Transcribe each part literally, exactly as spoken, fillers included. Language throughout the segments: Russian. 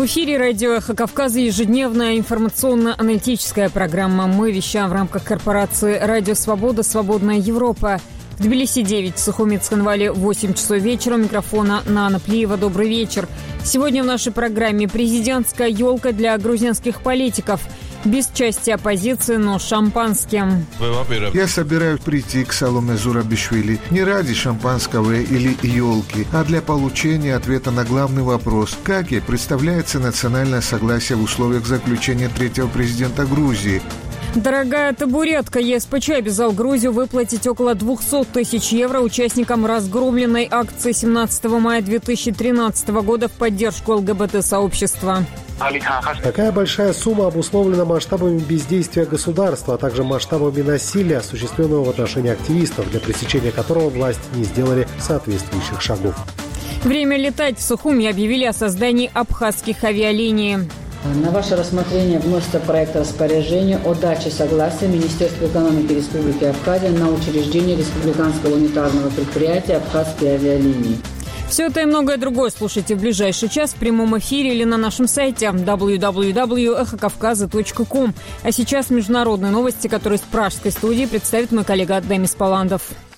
В эфире радио «Эхо Кавказа» ежедневная информационно-аналитическая программа. Мы вещаем в рамках корпорации «Радио Свобода. Свободная Европа». В Тбилиси девять, в Сухуми Цхинвале восемь часов вечера. У микрофона Нана Плиева. Добрый вечер. Сегодня в нашей программе президентская елка для грузинских политиков. Без части оппозиции, но шампанским. Я собираюсь прийти к Саломе Зурабишвили не ради шампанского или елки, а для получения ответа на главный вопрос: как ей представляется национальное согласие в условиях заключения третьего президента Грузии. Дорогая табуретка. ЕСПЧ обязал Грузию выплатить около двухсот тысяч евро участникам разгромленной акции семнадцатого мая две тысячи тринадцатого года в поддержку ЛГБТ-сообщества. Такая большая сумма обусловлена масштабами бездействия государства, а также масштабами насилия, осуществленного в отношении активистов, для пресечения которого власти не сделали соответствующих шагов. Время летать. В Сухуми объявили о создании абхазских авиалиний. На ваше рассмотрение вносится проект распоряжения о даче согласия Министерства экономики Республики Абхазия на учреждение республиканского унитарного предприятия «Абхазские авиалинии». Все это и многое другое слушайте в ближайший час в прямом эфире или на нашем сайте дабл ю дабл ю дабл ю точка эхо кавказа точка ком. А сейчас международные новости, которые с пражской студии представит мой коллега Демис Паландов.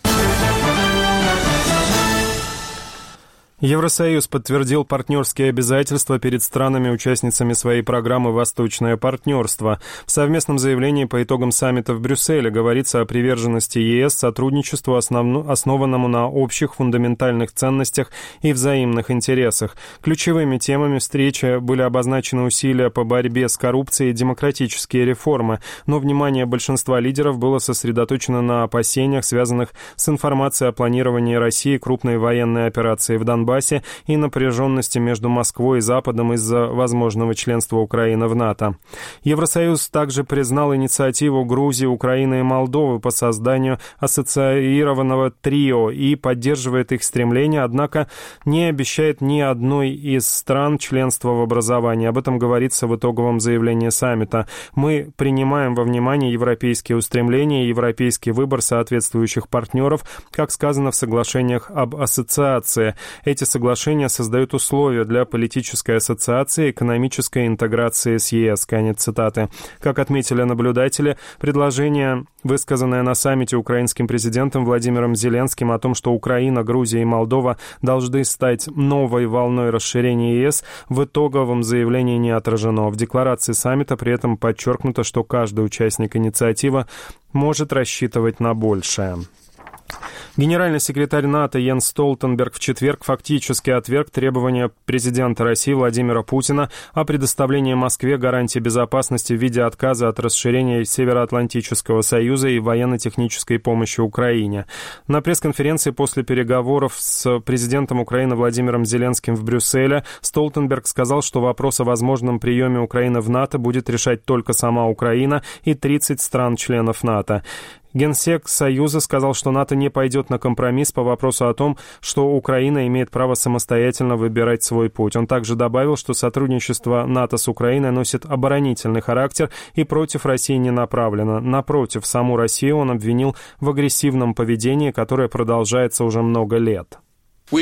Евросоюз подтвердил партнерские обязательства перед странами-участницами своей программы «Восточное партнерство». В совместном заявлении по итогам саммита в Брюсселе говорится о приверженности ЕС сотрудничеству, основну, основанному на общих фундаментальных ценностях и взаимных интересах. Ключевыми темами встречи были обозначены усилия по борьбе с коррупцией и демократические реформы, но внимание большинства лидеров было сосредоточено на опасениях, связанных с информацией о планировании России крупной военной операции в Донбассе и напряженности между Москвой и Западом из-за возможного членства Украины в НАТО. Евросоюз также признал инициативу Грузии, Украины и Молдовы по созданию ассоциированного трио и поддерживает их стремление, однако не обещает ни одной из стран членства в образовании. Об этом говорится в итоговом заявлении саммита. Мы принимаем во внимание европейские устремления и европейский выбор соответствующих партнеров, как сказано в соглашениях об ассоциации. Эти соглашения создают условия для политической ассоциации и экономической интеграции с ЕС. Конец цитаты. Как отметили наблюдатели, предложение, высказанное на саммите украинским президентом Владимиром Зеленским о том, что Украина, Грузия и Молдова должны стать новой волной расширения ЕС, в итоговом заявлении не отражено. В декларации саммита при этом подчеркнуто, что каждый участник инициативы может рассчитывать на большее. Генеральный секретарь НАТО Йенс Столтенберг в четверг фактически отверг требования президента России Владимира Путина о предоставлении Москве гарантий безопасности в виде отказа от расширения Североатлантического союза и военно-технической помощи Украине. На пресс-конференции после переговоров с президентом Украины Владимиром Зеленским в Брюсселе Столтенберг сказал, что вопрос о возможном приеме Украины в НАТО будет решать только сама Украина и тридцать стран-членов НАТО. Генсек Союза сказал, что НАТО не пойдет на компромисс по вопросу о том, что Украина имеет право самостоятельно выбирать свой путь. Он также добавил, что сотрудничество НАТО с Украиной носит оборонительный характер и против России не направлено. Напротив, саму Россию он обвинил в агрессивном поведении, которое продолжается уже много лет. Мы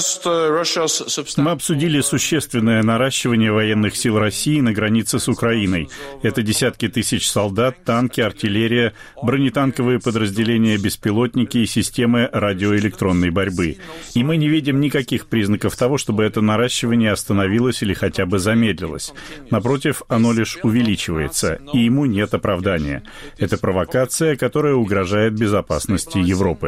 обсудили существенное наращивание военных сил России на границе с Украиной. Это десятки тысяч солдат, танки, артиллерия, бронетанковые подразделения, беспилотники и системы радиоэлектронной борьбы. И мы не видим никаких признаков того, чтобы это наращивание остановилось или хотя бы замедлилось. Напротив, оно лишь увеличивается, и ему нет оправдания. Это провокация, которая угрожает безопасности Европы.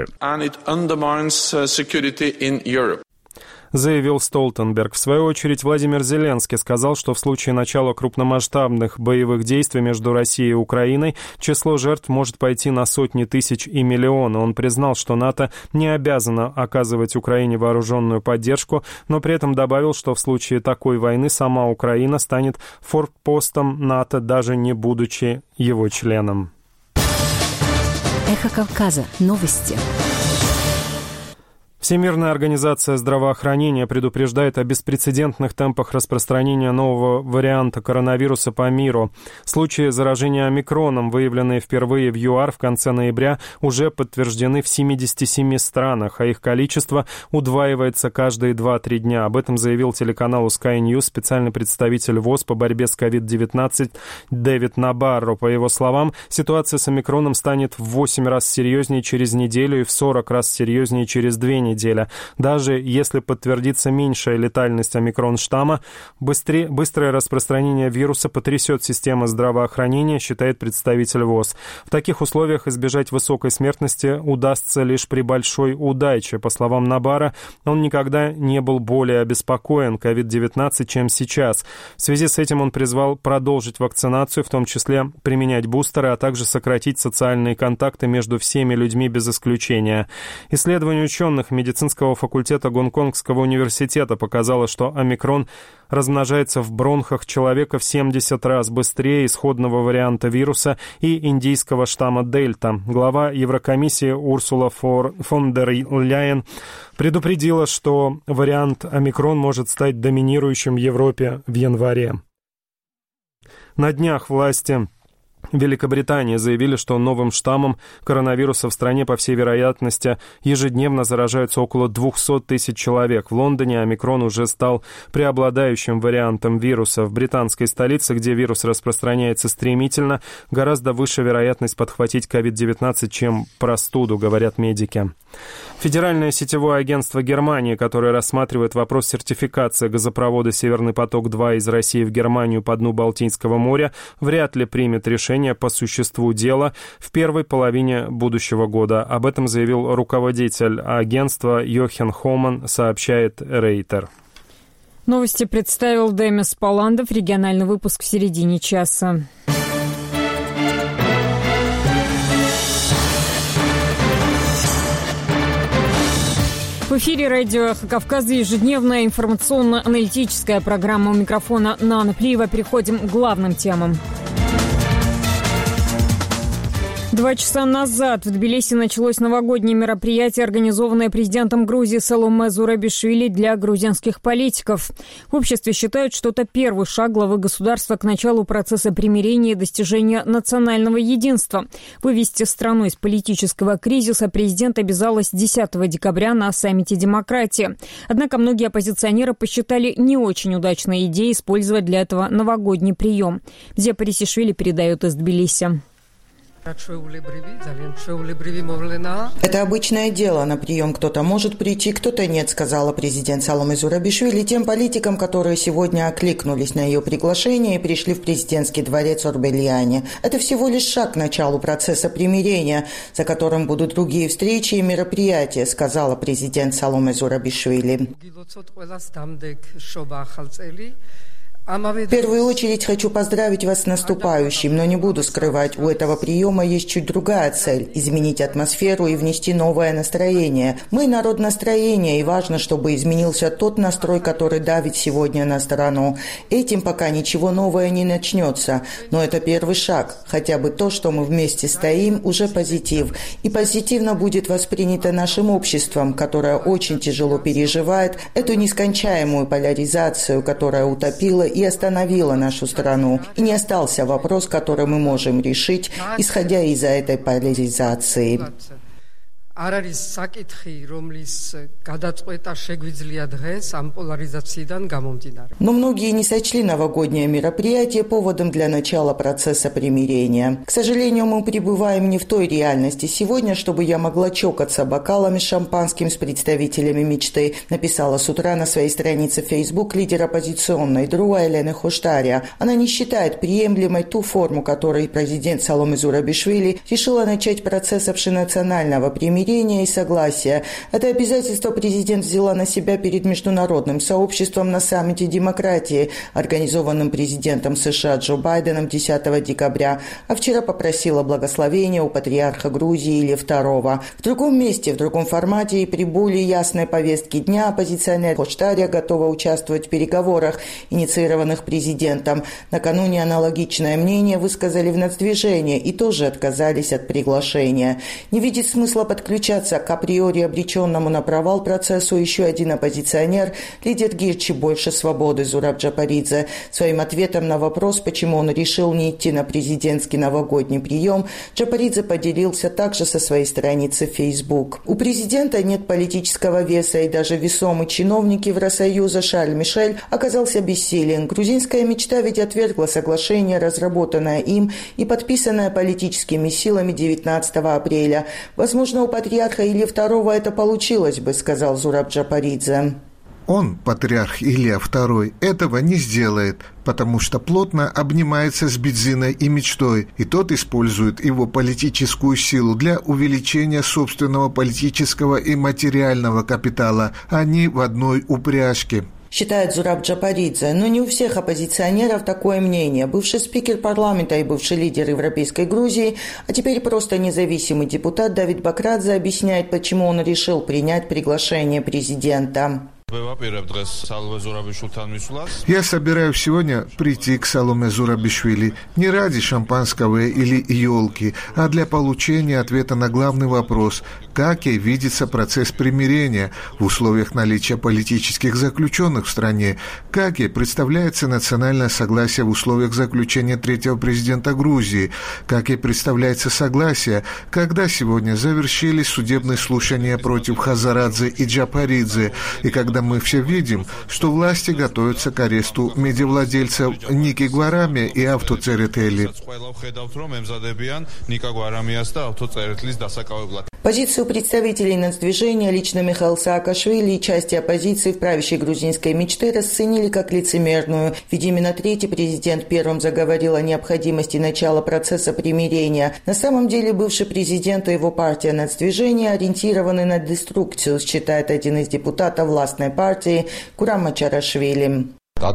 Заявил Столтенберг. В свою очередь, Владимир Зеленский сказал, что в случае начала крупномасштабных боевых действий между Россией и Украиной число жертв может пойти на сотни тысяч и миллионы. Он признал, что НАТО не обязано оказывать Украине вооруженную поддержку, но при этом добавил, что в случае такой войны сама Украина станет форпостом НАТО, даже не будучи его членом. Эхо Кавказа. Новости. Всемирная организация здравоохранения предупреждает о беспрецедентных темпах распространения нового варианта коронавируса по миру. Случаи заражения омикроном, выявленные впервые в ЮАР в конце ноября, уже подтверждены в семидесяти семи странах, а их количество удваивается каждые два-три дня. Об этом заявил телеканалу Sky News специальный представитель ВОЗ по борьбе с ковид девятнадцать Дэвид Набарро. По его словам, ситуация с омикроном станет в восемь раз серьезнее через неделю и в сорок раз серьезнее через две недели. неделя. Даже если подтвердится меньшая летальность омикрон-штамма, быстрее, быстрое распространение вируса потрясет систему здравоохранения, считает представитель ВОЗ. В таких условиях избежать высокой смертности удастся лишь при большой удаче. По словам Набара, он никогда не был более обеспокоен ковид девятнадцать, чем сейчас. В связи с этим он призвал продолжить вакцинацию, в том числе применять бустеры, а также сократить социальные контакты между всеми людьми без исключения. Исследование ученых медицинского факультета Гонконгского университета показало, что омикрон размножается в бронхах человека в семьдесят раз быстрее исходного варианта вируса и индийского штамма Дельта. Глава Еврокомиссии Урсула фон дер Ляйен предупредила, что вариант омикрон может стать доминирующим в Европе в январе. На днях власти Великобритании заявили, что новым штаммом коронавируса в стране, по всей вероятности, ежедневно заражаются около двухсот тысяч человек. В Лондоне омикрон уже стал преобладающим вариантом вируса. В британской столице, где вирус распространяется стремительно, гораздо выше вероятность подхватить ковид девятнадцать, чем простуду, говорят медики. Федеральное сетевое агентство Германии, которое рассматривает вопрос сертификации газопровода «Северный поток-два» из России в Германию по дну Балтийского моря, вряд ли примет решение по существу дела в первой половине будущего года. Об этом заявил руководитель агентства Йохен Хоман, сообщает Рейтер. Новости представил Демис Паландов. Региональный выпуск в середине часа. В эфире радио «Эхо Кавказа» ежедневная информационно-аналитическая программа. У микрофона Нана Плиева. Переходим к главным темам. Два часа назад в Тбилиси началось новогоднее мероприятие, организованное президентом Грузии Саломе Зурабишвили для грузинских политиков. В обществе считают, что это первый шаг главы государства к началу процесса примирения и достижения национального единства. Вывести страну из политического кризиса президент обязалась десятого декабря на саммите демократии. Однако многие оппозиционеры посчитали не очень удачной идеей использовать для этого новогодний прием. Где Парисишвили передает из Тбилиси. Это обычное дело. На прием кто-то может прийти, кто-то нет, сказала президент Саломе Зурабишвили тем политикам, которые сегодня окликнулись на ее приглашение и пришли в президентский дворец Орбельяне. Это всего лишь шаг к началу процесса примирения, за которым будут другие встречи и мероприятия, сказала президент Саломе Зурабишвили. В первую очередь хочу поздравить вас с наступающим, но не буду скрывать, у этого приема есть чуть другая цель – изменить атмосферу и внести новое настроение. Мы народ настроения, и важно, чтобы изменился тот настрой, который давит сегодня на страну. Этим пока ничего нового не начнется, но это первый шаг. Хотя бы то, что мы вместе стоим, уже позитив. И позитивно будет воспринято нашим обществом, которое очень тяжело переживает эту нескончаемую поляризацию, которая утопила и остановила нашу страну. И не остался вопрос, который мы можем решить, исходя из этой поляризации. Но многие не сочли новогоднее мероприятие поводом для начала процесса примирения. К сожалению, мы пребываем не в той реальности сегодня, чтобы я могла чокаться бокалами с шампанским с представителями мечты, написала с утра на своей странице в Facebook лидер оппозиционной ДРУА Элена Хоштария. Она не считает приемлемой ту форму, которой президент Саломе Зурабишвили решила начать процесс общенационального примирения и согласия. Это обязательство президент взяла на себя перед международным сообществом на саммите демократии, организованном президентом США Джо Байденом десятого декабря, а вчера попросила благословения у патриарха Грузии Ильи второго. В другом месте, в другом формате и при более ясной повестке дня оппозиционер Хоштария готова участвовать в переговорах, инициированных президентом. Накануне аналогичное мнение высказали в Нацдвижении и тоже отказались от приглашения. Не видит смысла подключить Подключаться к априори обреченному на провал процессу еще один оппозиционер, лидер Гирчи «Больше свободы» Зураб Джапаридзе. Своим ответом на вопрос, почему он решил не идти на президентский новогодний прием, Джапаридзе поделился также со своей страницы в Facebook. У президента нет политического веса, и даже весомый чиновник Евросоюза Шарль Мишель оказался бессилен. Грузинская мечта ведь отвергла соглашение, разработанное им и подписанное политическими силами девятнадцатого апреля. Возможно, у патриарха Ильи второго это получилось бы, сказал Зураб Джапаридзе. Он, патриарх Илья второй, этого не сделает, потому что плотно обнимается с Бидзиной и мечтой, и тот использует его политическую силу для увеличения собственного политического и материального капитала, а не в одной упряжке. Считает Зураб Джапаридзе, но не у всех оппозиционеров такое мнение. Бывший спикер парламента и бывший лидер Европейской Грузии, а теперь просто независимый депутат Давид Бакрадзе объясняет, почему он решил принять приглашение президента. Я собираюсь сегодня прийти к Саломе Зурабишвили не ради шампанского или елки, а для получения ответа на главный вопрос, как ей видится процесс примирения в условиях наличия политических заключенных в стране, как ей представляется национальное согласие в условиях заключения третьего президента Грузии, как ей представляется согласие, когда сегодня завершились судебные слушания против Хазарадзе и Джапаридзе, и когда мы все видим, что власти готовятся к аресту медиавладельцев Ники Гварами и Автоцеретели. Позицию представителей нацдвижения, лично Михаила Саакашвили и части оппозиции в правящей грузинской мечты расценили как лицемерную, ведь именно третий президент первым заговорил о необходимости начала процесса примирения. На самом деле бывший президент и его партия нацдвижения ориентированы на деструкцию, считает один из депутатов властной партии Курам Мачарашвили.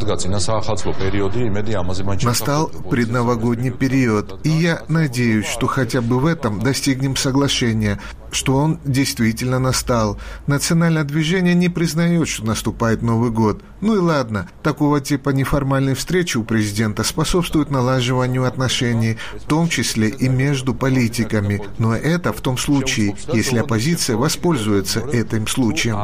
Настал предновогодний период, и я надеюсь, что хотя бы в этом достигнем соглашения, что он действительно настал. Национальное движение не признает, что наступает Новый год. Ну и ладно, такого типа неформальные встречи у президента способствуют налаживанию отношений, в том числе и между политиками. Но это в том случае, если оппозиция воспользуется этим случаем.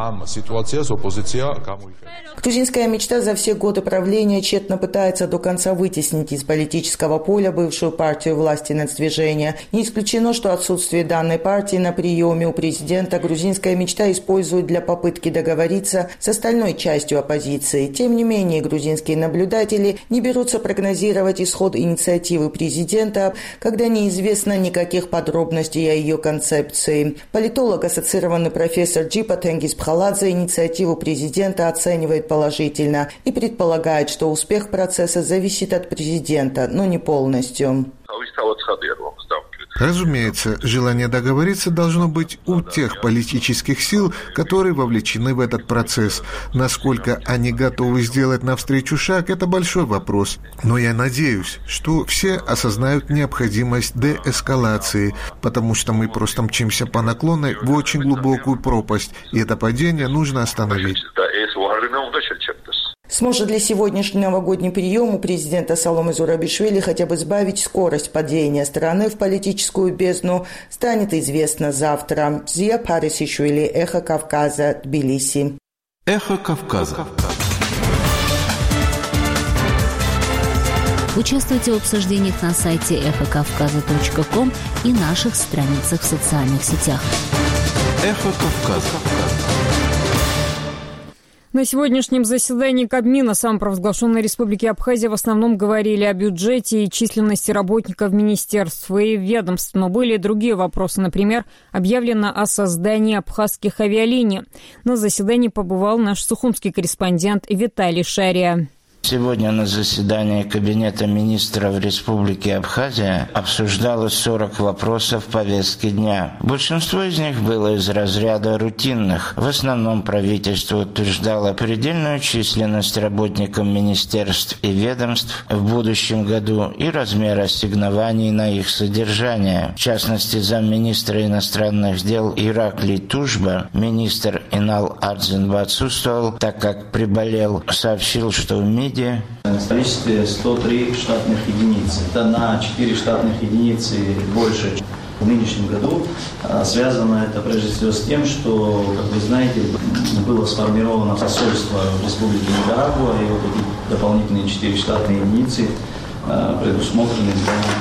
Грузинская мечта за все годы правления тщетно пытается до конца вытеснить из политического поля бывшую партию власти нацдвижения. Не исключено, что отсутствие данной партии на приеме у президента грузинская мечта использует для попытки договориться с остальной частью оппозиции. Тем не менее, грузинские наблюдатели не берутся прогнозировать исход инициативы президента, когда неизвестно никаких подробностей о ее концепции. Политолог, ассоциированный профессор Джипа Тенгиз Пхаладзе инициативу президента оценивает положительно и предполагает, что успех процесса зависит от президента, но не полностью. Разумеется, желание договориться должно быть у тех политических сил, которые вовлечены в этот процесс. Насколько они готовы сделать навстречу шаг, это большой вопрос. Но я надеюсь, что все осознают необходимость деэскалации, потому что мы просто мчимся по наклонной в очень глубокую пропасть, и это падение нужно остановить. Сможет ли сегодняшний новогодний прием у президента Саломе Зурабишвили хотя бы сбавить скорость падения страны в политическую бездну, станет известно завтра. Зия Парисишвили, Эхо Кавказа, Тбилиси. Эхо Кавказа. Участвуйте в обсуждениях на сайте эхо кавказа точка ком и наших страницах в социальных сетях. Эхо Кавказа. На сегодняшнем заседании Кабмина самопровозглашенной Республики Абхазия в основном говорили о бюджете и численности работников министерств и ведомств, но были и другие вопросы. Например, объявлено о создании абхазских авиалиний. На заседании побывал наш сухумский корреспондент Виталий Шария. Сегодня на заседании Кабинета министров Республики Абхазия обсуждалось сорок вопросов повестки дня. Большинство из них было из разряда рутинных. В основном правительство утверждало предельную численность работников министерств и ведомств в будущем году и размер ассигнований на их содержание. В частности, замминистра иностранных дел Ираклий Тужба, министр Инал Ардзинба отсутствовал, так как приболел, сообщил, что в МИДе в количестве сто три штатных единиц. Это на четыре штатных единицы больше, в нынешнем году. Связано это прежде всего с тем, что, как вы знаете, было сформировано посольство в Республике Никарагуа, и вот эти дополнительные четыре штатные единицы предусмотрены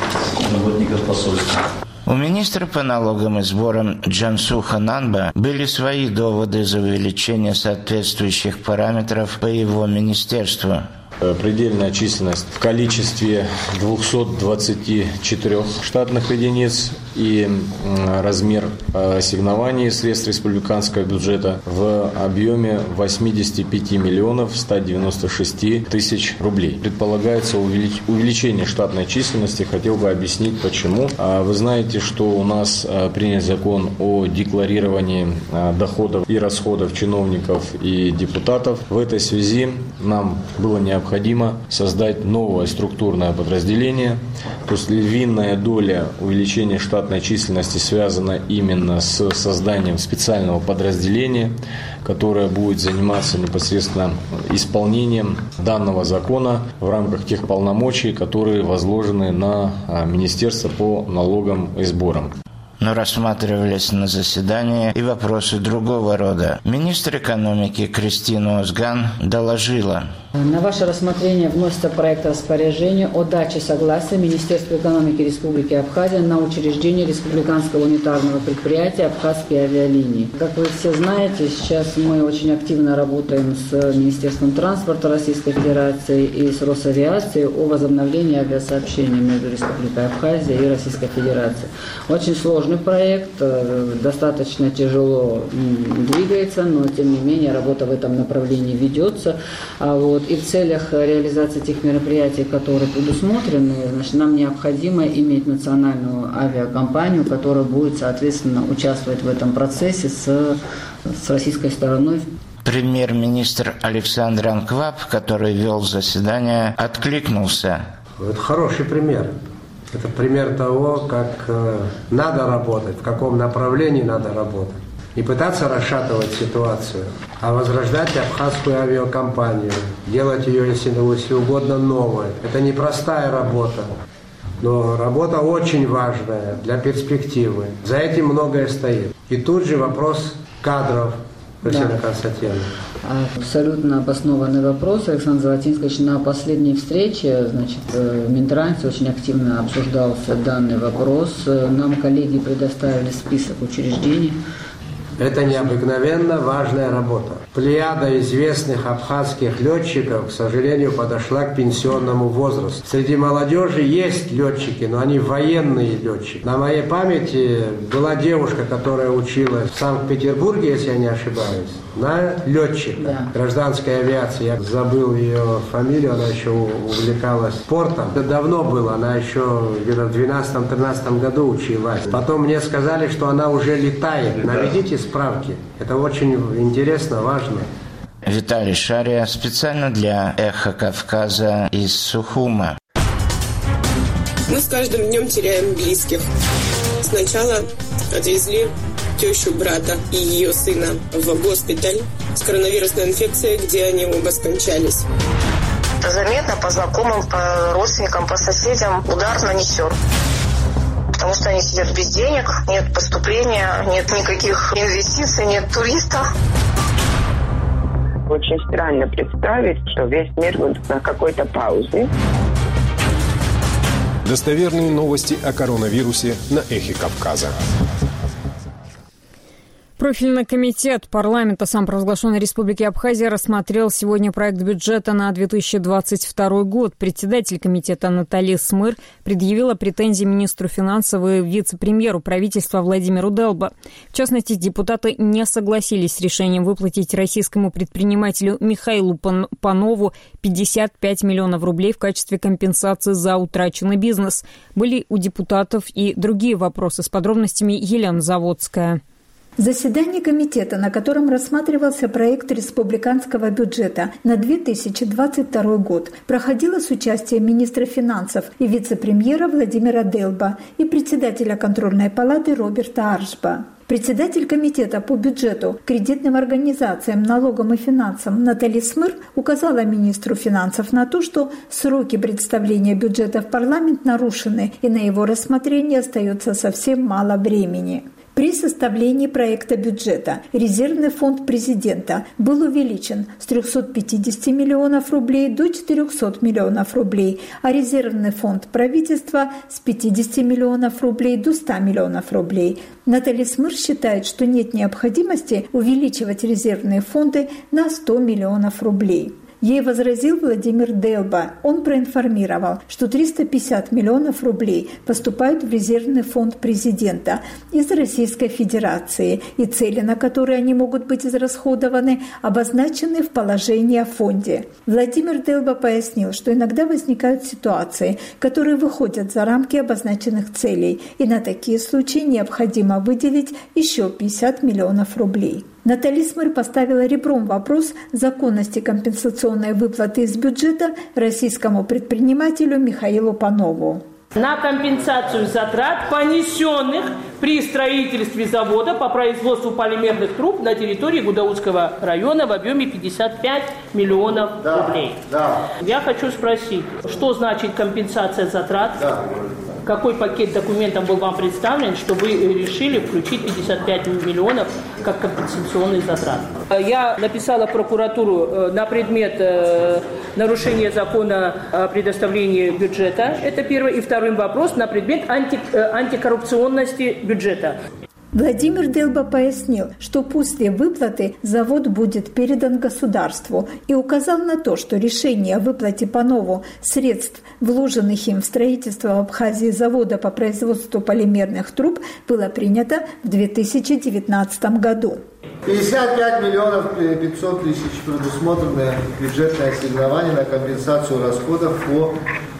для работников посольства. У министра по налогам и сборам Джансуха Нанба были свои доводы за увеличение соответствующих параметров по его министерству. Предельная численность в количестве двухсот двадцати четырёх штатных единиц и размер ассигнований средств республиканского бюджета в объеме восемьдесят пять миллионов сто девяносто шесть тысяч рублей. Предполагается увеличение штатной численности. Хотел бы объяснить, почему. Вы знаете, что у нас принят закон о декларировании доходов и расходов чиновников и депутатов. В этой связи нам было необходимо Необходимо создать новое структурное подразделение. То есть львиная доля увеличения штатной численности связана именно с созданием специального подразделения, которое будет заниматься непосредственно исполнением данного закона в рамках тех полномочий, которые возложены на Министерство по налогам и сборам. Но рассматривались на заседании и вопросы другого рода. Министр экономики Кристина Озган доложила. На ваше рассмотрение вносится проект распоряжения о даче согласия Министерства экономики Республики Абхазия на учреждение республиканского унитарного предприятия «Абхазские авиалинии». Как вы все знаете, сейчас мы очень активно работаем с Министерством транспорта Российской Федерации и с Росавиацией о возобновлении авиасообщения между Республикой Абхазия и Российской Федерацией. Очень сложный проект, достаточно тяжело двигается, но тем не менее работа в этом направлении ведется. А вот, и в целях реализации тех мероприятий, которые предусмотрены, значит, нам необходимо иметь национальную авиакомпанию, которая будет, соответственно, участвовать в этом процессе с, с российской стороной. Премьер-министр Александр Анкваб, который вел заседание, откликнулся. Это хороший пример. Это пример того, как э, надо работать, в каком направлении надо работать. Не пытаться расшатывать ситуацию, а возрождать абхазскую авиакомпанию, делать ее, если, если угодно, новой. Это непростая работа, но работа очень важная для перспективы. За этим многое стоит. И тут же вопрос кадров. Да. Абсолютно обоснованный вопрос. Александр Золотинский, на последней встрече, значит, в Минтрансе очень активно обсуждался данный вопрос. Нам коллеги предоставили список учреждений. Это необыкновенно важная работа. Плеяда известных абхазских летчиков, к сожалению, подошла к пенсионному возрасту. Среди молодежи есть летчики, но они военные летчики. На моей памяти была девушка, которая училась в Санкт-Петербурге, если я не ошибаюсь, на летчика, да, гражданской авиации. Я забыл ее фамилию, она еще увлекалась спортом. Это давно было, она еще где-то в двенадцатом-тринадцатом году училась. Потом мне сказали, что она уже летает. Наведите справки. Это очень интересно, важно. Виталий Шария специально для «Эхо Кавказа» из Сухума. Мы с каждым днем теряем близких. Сначала отвезли тещу брата и ее сына в госпиталь с коронавирусной инфекцией, где они оба скончались. Это заметно по знакомым, по родственникам, по соседям удар нанесен. Потому что они сидят без денег, нет поступления, нет никаких инвестиций, нет туристов. Очень странно представить, что весь мир будет на какой-то паузе. Достоверные новости о коронавирусе на «Эхе Кавказа». Профильный комитет парламента самопровозглашенной Республики Абхазия рассмотрел сегодня проект бюджета на две тысячи двадцать второй год. Председатель комитета Наталья Смыр предъявила претензии министру финансов и вице-премьеру правительства Владимиру Делбо. В частности, депутаты не согласились с решением выплатить российскому предпринимателю Михаилу Панову пятьдесят пять миллионов рублей в качестве компенсации за утраченный бизнес. Были у депутатов и другие вопросы. С подробностями Елена Заводская. Заседание комитета, на котором рассматривался проект республиканского бюджета на две тысячи двадцать второй год, проходило с участием министра финансов и вице-премьера Владимира Делбо и председателя контрольной палаты Роберта Аршба. Председатель комитета по бюджету, кредитным организациям, налогам и финансам Натали Смыр указала министру финансов на то, что сроки представления бюджета в парламент нарушены и на его рассмотрение остается совсем мало времени. При составлении проекта бюджета резервный фонд президента был увеличен с трехсот пятидесяти миллионов рублей до четырехсот миллионов рублей, а резервный фонд правительства с пятидесяти миллионов рублей до ста миллионов рублей. Натали Смыр считает, что нет необходимости увеличивать резервные фонды на сто миллионов рублей. Ей возразил Владимир Делба. Он проинформировал, что триста пятьдесят миллионов рублей поступают в резервный фонд президента из Российской Федерации, и цели, на которые они могут быть израсходованы, обозначены в положении о фонде. Владимир Делба пояснил, что иногда возникают ситуации, которые выходят за рамки обозначенных целей, и на такие случаи необходимо выделить еще пятьдесят миллионов рублей. Натали Смыр поставила ребром вопрос законности компенсационной выплаты из бюджета российскому предпринимателю Михаилу Панову. На компенсацию затрат, понесенных при строительстве завода по производству полимерных труб на территории Гудаутского района в объеме пятьдесят пять миллионов да, рублей. Да. Я хочу спросить, что значит компенсация затрат? Да. Какой пакет документов был вам представлен, что вы решили включить пятьдесят пять миллионов как компенсационный затрат? Я написала в прокуратуру на предмет нарушения закона о предоставлении бюджета. Это первый. И второй вопрос на предмет анти, антикоррупционности бюджета. Владимир Делба пояснил, что после выплаты завод будет передан государству, и указал на то, что решение о выплате Панову средств, вложенных им в строительство в Абхазии завода по производству полимерных труб, было принято в две тысячи девятнадцатом году. пятьдесят пять миллионов пятьсот тысяч предусмотрены бюджетное ассигнование на компенсацию расходов по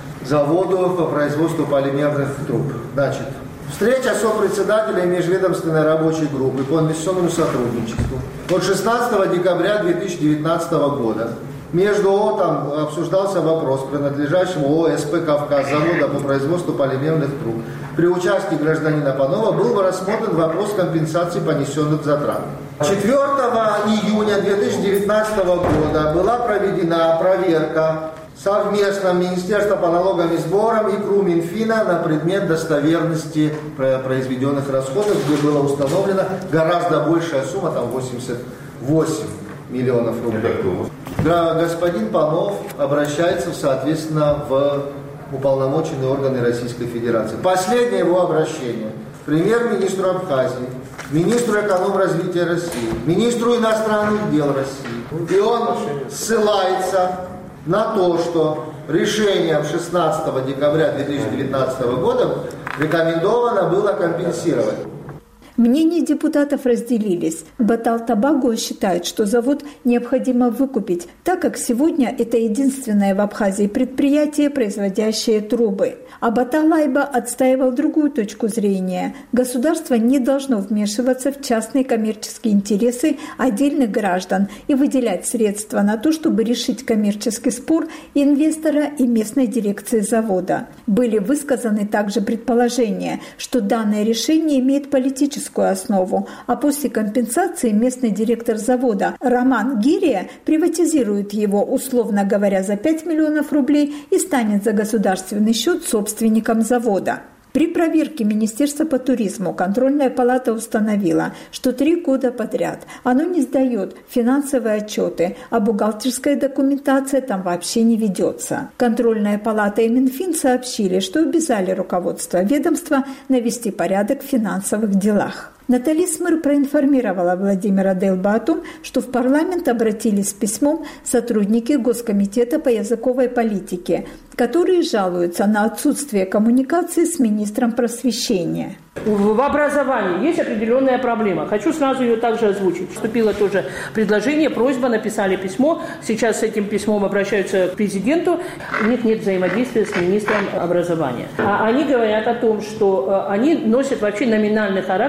заводу по производству полимерных труб. Значит, встреча сопредседателя межведомственной рабочей группы по инвестиционному сотрудничеству от шестнадцатого декабря две тысячи девятнадцатого года. Между ООО там обсуждался вопрос, принадлежащим ООО СП «Кавказ» завода по производству полимерных труб. При участии гражданина Панова был рассмотрен вопрос компенсации понесенных затрат. четвёртого июня две тысячи девятнадцатого года была проведена проверка совместно Министерства по налогам и сборам и КРУ Минфина на предмет достоверности произведенных расходов, где была установлена гораздо большая сумма, там восемьдесят восемь миллионов рублей. Господин Панов обращается, соответственно, в уполномоченные органы Российской Федерации. Последнее его обращение премьер-министру Абхазии, министру экономразвития России, министру иностранных дел России. И он ссылается на то, что решением шестнадцатого декабря две тысячи девятнадцатого года рекомендовано было компенсировать. Мнения депутатов разделились. Батал-Табаго считает, что завод необходимо выкупить, так как сегодня это единственное в Абхазии предприятие, производящее трубы. А Батал-Лайба отстаивал другую точку зрения. Государство не должно вмешиваться в частные коммерческие интересы отдельных граждан и выделять средства на то, чтобы решить коммерческий спор инвестора и местной дирекции завода. Были высказаны также предположения, что данное решение имеет политическую основу, а после компенсации местный директор завода Роман Гирия приватизирует его, условно говоря, за пять миллионов рублей и станет за государственный счет собственником завода. При проверке Министерства по туризму контрольная палата установила, что три года подряд оно не сдает финансовые отчеты, а бухгалтерская документация там вообще не ведется. Контрольная палата и Минфин сообщили, что обязали руководство ведомства навести порядок в финансовых делах. Натали Смыр проинформировала Владимира Делба о том, что в парламент обратились с письмом сотрудники Госкомитета по языковой политике, которые жалуются на отсутствие коммуникации с министром просвещения. В образовании есть определенная проблема. Хочу сразу ее также озвучить. Вступило тоже предложение, просьба, написали письмо. Сейчас с этим письмом обращаются к президенту. У них нет взаимодействия с министром образования. А они говорят о том, что они носят вообще номинальный характер при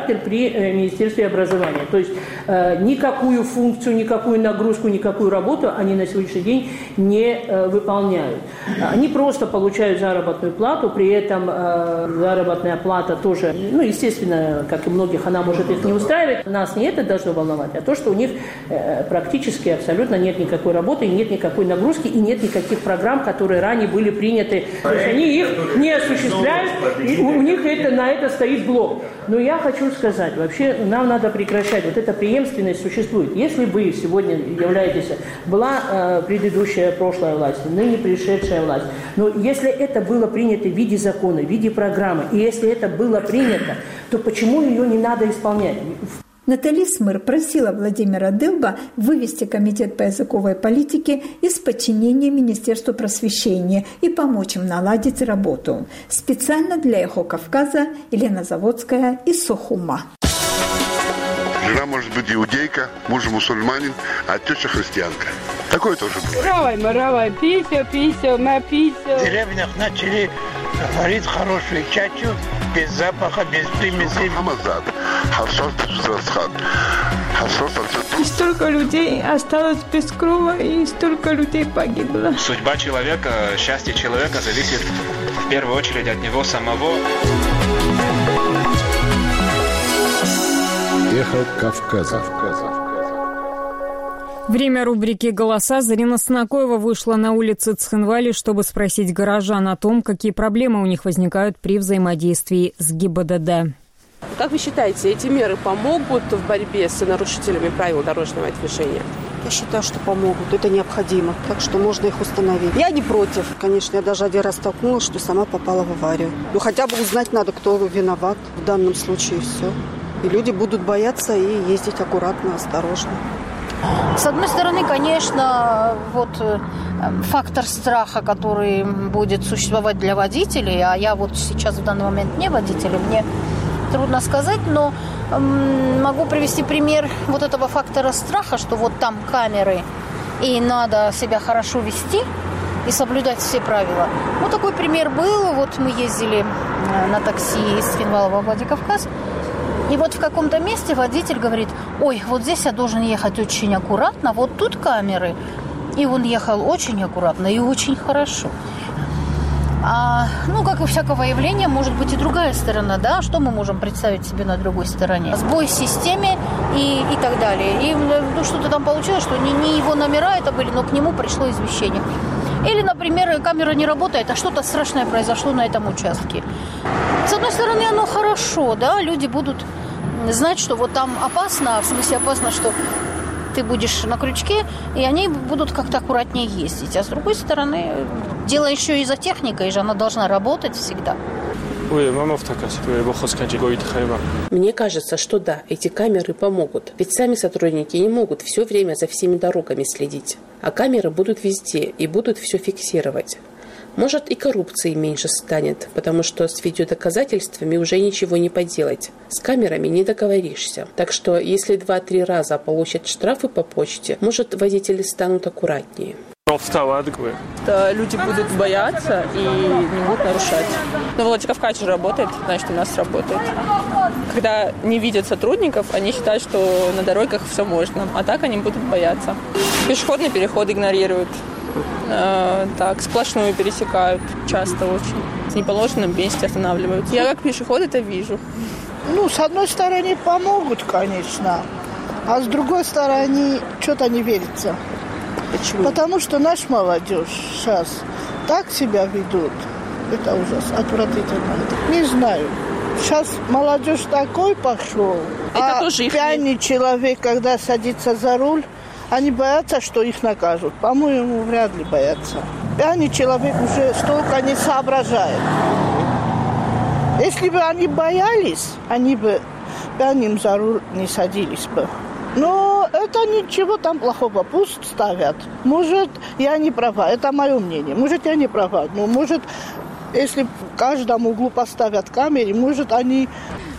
при Министерстве образования. То есть никакую функцию, никакую нагрузку, никакую работу они на сегодняшний день не выполняют. Они просто получают заработную плату, при этом заработная плата тоже, ну, естественно, как и многих, она может их не устраивать. Нас не это должно волновать, а то, что у них практически абсолютно нет никакой работы, нет никакой нагрузки и нет никаких программ, которые ранее были приняты. То есть они их не осуществляют, и у них это, на это стоит блок. Но я хочу сказать, вообще нам надо прекращать, вот эта преемственность существует. Если вы сегодня являетесь, была э, предыдущая прошлая власть, ныне пришедшая власть, но если это было принято в виде закона, в виде программы, и если это было принято, то почему ее не надо исполнять? Натали Смыр просила Владимира Дылба вывести Комитет по языковой политике из подчинения Министерству просвещения и помочь им наладить работу. Специально для «Эхо Кавказа» Елена Заводская из Сухума. Жена может быть иудейка, муж мусульманин, а теща христианка. Такое тоже бывает. Равай, маравай, пися, пися, напися. В деревнях начали варить хорошую чачу, без запаха, без примесей. И столько людей осталось без крова, и столько людей погибло. Судьба человека, счастье человека зависит в первую очередь от него самого. Эхо Кавказа. Время рубрики «Голоса». Зарина Снакоева вышла на улицы Цхинвали, чтобы спросить горожан о том, какие проблемы у них возникают при взаимодействии с ГИБДД. Как вы считаете, эти меры помогут в борьбе с нарушителями правил дорожного движения? Я считаю, что помогут. Это необходимо. Так что можно их установить. Я не против. Конечно, я даже один раз столкнулась, что сама попала в аварию. Ну, хотя бы узнать надо, кто виноват в данном случае, и все. И люди будут бояться и ездить аккуратно, осторожно. С одной стороны, конечно, вот фактор страха, который будет существовать для водителей, а я вот сейчас в данный момент не водитель, мне трудно сказать, но м, могу привести пример вот этого фактора страха, что вот там камеры, и надо себя хорошо вести и соблюдать все правила. Вот такой пример был. Вот мы ездили на такси из Цхинвала во Владикавказ, и вот в каком-то месте водитель говорит: ой, вот здесь я должен ехать очень аккуратно, вот тут камеры. И он ехал очень аккуратно и очень хорошо. А, ну, как у всякого явления, может быть и другая сторона, да? Что мы можем представить себе на другой стороне? Сбой в системе и, и так далее. И ну, что-то там получилось, что не, не его номера это были, но к нему пришло извещение. Или, например, камера не работает, а что-то страшное произошло на этом участке. С одной стороны, оно хорошо, да, люди будут знать, что вот там опасно, в смысле опасно, что ты будешь на крючке, и они будут как-то аккуратнее ездить. А с другой стороны, дело еще и за техникой же, она должна работать всегда. Мне кажется, что да, эти камеры помогут. Ведь сами сотрудники не могут все время за всеми дорогами следить. А камеры будут везде и будут все фиксировать. Может, и коррупции меньше станет, потому что с видеодоказательствами уже ничего не поделать. С камерами не договоришься. Так что, если два-три раза получат штрафы по почте, может, водители станут аккуратнее. Да, люди будут бояться и не будут нарушать. Но Владикавказ же работает, значит, у нас работает. Когда не видят сотрудников, они считают, что на дорогах все можно, а так они будут бояться. Пешеходный переход игнорируют. Э, так, сплошную пересекают часто очень. В неположенном месте останавливаются. Я как пешеход это вижу. Ну, с одной стороны, помогут, конечно, а с другой стороны, что-то не верится. Почему? Потому что наша молодежь сейчас так себя ведут. Это ужас, отвратительно. Не знаю. Сейчас молодежь такой пошел. Это а тоже их пьяный не... человек, когда садится за руль, они боятся, что их накажут. По-моему, вряд ли боятся. Пьяный человек уже столько не соображает. Если бы они боялись, они бы пьяным за руль не садились бы. Но это ничего там плохого, пусть ставят. Может, я не права, это мое мнение. Может, я не права, но может, если в каждом углу поставят камеры, может, они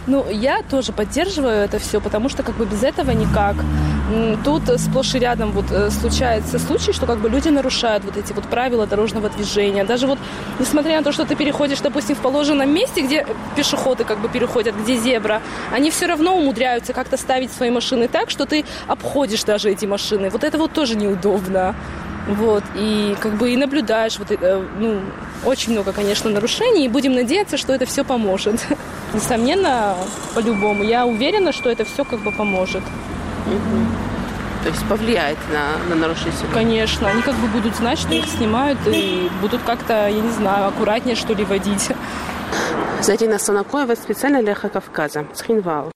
Ну, я тоже поддерживаю это все, потому что как бы без этого никак. Тут сплошь и рядом вот случается случай, что как бы люди нарушают вот эти вот правила дорожного движения. Даже вот, несмотря на то, что ты переходишь, допустим, в положенном месте, где пешеходы как бы переходят, где зебра, они все равно умудряются как-то ставить свои машины так, что ты обходишь даже эти машины. Вот это вот тоже неудобно. Вот, и как бы и наблюдаешь, вот, ну, очень много, конечно, нарушений, и будем надеяться, что это все поможет. Несомненно, по-любому. Я уверена, что это все как бы поможет. Угу. То есть повлияет на, на нарушителей? Конечно. Они как бы будут знать, что их снимают, и будут как-то, я не знаю, аккуратнее, что ли, водить. Зарина Санакоева, специально для Эхо Кавказа, Цхинвал.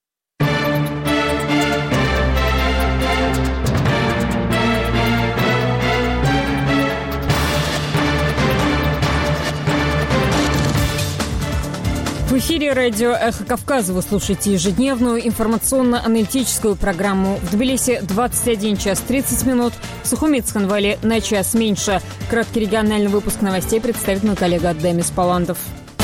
В эфире радио «Эхо Кавказа» вы слушаете ежедневную информационно-аналитическую программу. В Тбилиси двадцать один час тридцать минут, в Сухуми и Цхинвале на час меньше. Краткий региональный выпуск новостей представит мой коллега Демис Паландов.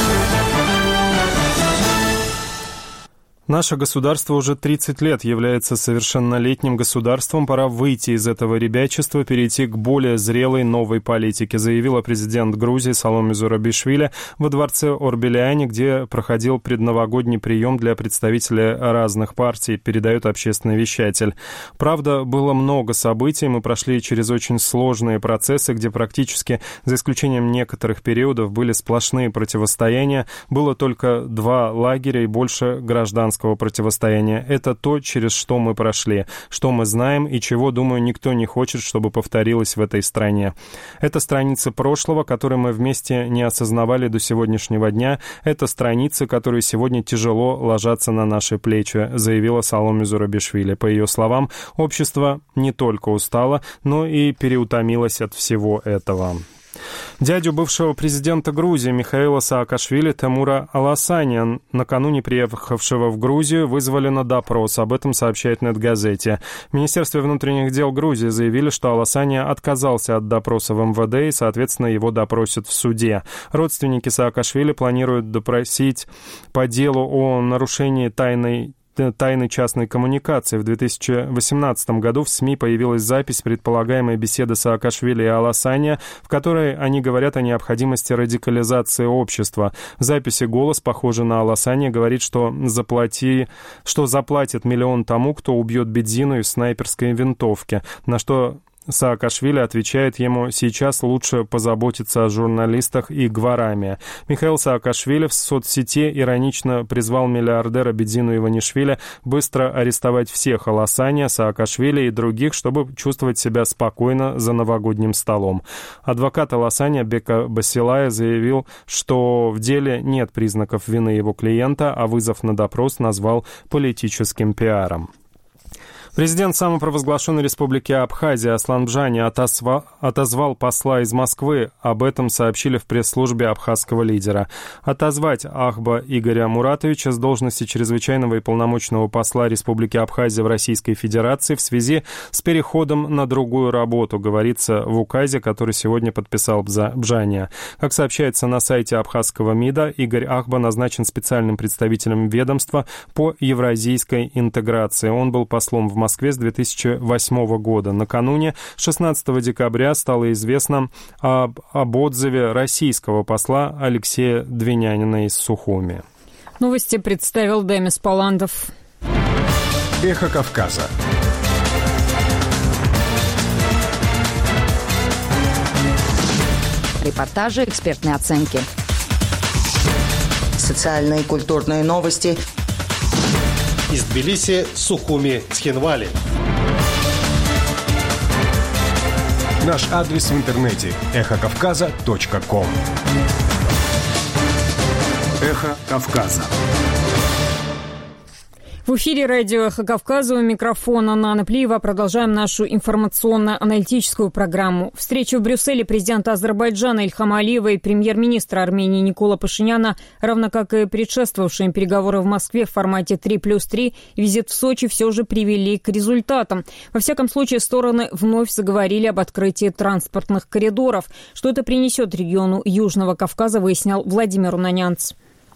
Наше государство уже тридцать лет является совершеннолетним государством. Пора выйти из этого ребячества, перейти к более зрелой новой политике, заявила президент Грузии Саломе Зурабишвили во дворце Орбеляне, где проходил предновогодний прием для представителей разных партий, передает общественный вещатель. Правда, было много событий, мы прошли через очень сложные процессы, где практически, за исключением некоторых периодов, были сплошные противостояния. Было только два лагеря и больше гражданского противостояния. Это то, через что мы прошли, что мы знаем и чего, думаю, никто не хочет, чтобы повторилось в этой стране. Это страницы прошлого, которые мы вместе не осознавали до сегодняшнего дня. Это страницы, которые сегодня тяжело ложатся на наши плечи, заявила Саломе Зурабишвили. По ее словам, общество не только устало, но и переутомилось от всего этого. Дядю бывшего президента Грузии Михаила Саакашвили Темура Аласанян, накануне приехавшего в Грузию, вызвали на допрос. Об этом сообщает Нетгазете. В Министерстве внутренних дел Грузии заявили, что Аласаня отказался от допроса в эм вэ дэ и, соответственно, его допросят в суде. Родственники Саакашвили планируют допросить по делу о нарушении тайной тайны частной коммуникации. В две тысячи восемнадцатом году в СМИ появилась запись предполагаемой беседы Саакашвили и Аласаня, в которой они говорят о необходимости радикализации общества. В записи голос, похожий на Аласаня, говорит, что, заплати, что заплатит миллион тому, кто убьет Бедзину из снайперской винтовки, на что Саакашвили отвечает ему: «Сейчас лучше позаботиться о журналистах и Гвараме». Михаил Саакашвили в соцсети иронично призвал миллиардера Бедзину Иванишвили быстро арестовать всех Аласаня, Саакашвили и других, чтобы чувствовать себя спокойно за новогодним столом. Адвокат Аласаня Бека Басилая заявил, что в деле нет признаков вины его клиента, а вызов на допрос назвал политическим пиаром. Президент самопровозглашенной республики Абхазия Аслан Бжани отозвал, отозвал посла из Москвы. Об этом сообщили в пресс-службе абхазского лидера. Отозвать Ахба Игоря Муратовича с должности чрезвычайного и полномочного посла Республики Абхазия в Российской Федерации в связи с переходом на другую работу, говорится в указе, который сегодня подписал Бжани. Как сообщается на сайте абхазского МИДа, Игорь Ахба назначен специальным представителем ведомства по евразийской интеграции. Он был послом в Москве Москве с две тысячи восьмого года. Накануне, шестнадцатого декабря, стало известно об, об отзыве российского посла Алексея Двинянина из Сухуми. Новости представил Демис Паландов. Эхо Кавказа. Репортажи, экспертные оценки. Социальные и культурные новости. Из Тбилиси, Сухуми, Цхинвали. Наш адрес в интернете эхо кавказа точка ком. Эхо Кавказа. В эфире радио «Эхо Кавказа», у микрофона Нана Плиева. Продолжаем нашу информационно-аналитическую программу. Встреча в Брюсселе президента Азербайджана Ильхама Алиева и премьер-министра Армении Никола Пашиняна, равно как и предшествовавшие им переговоры в Москве в формате три плюс три, визит в Сочи все же привели к результатам. Во всяком случае, стороны вновь заговорили об открытии транспортных коридоров. Что это принесет региону Южного Кавказа, выяснял Владимир Унанянц.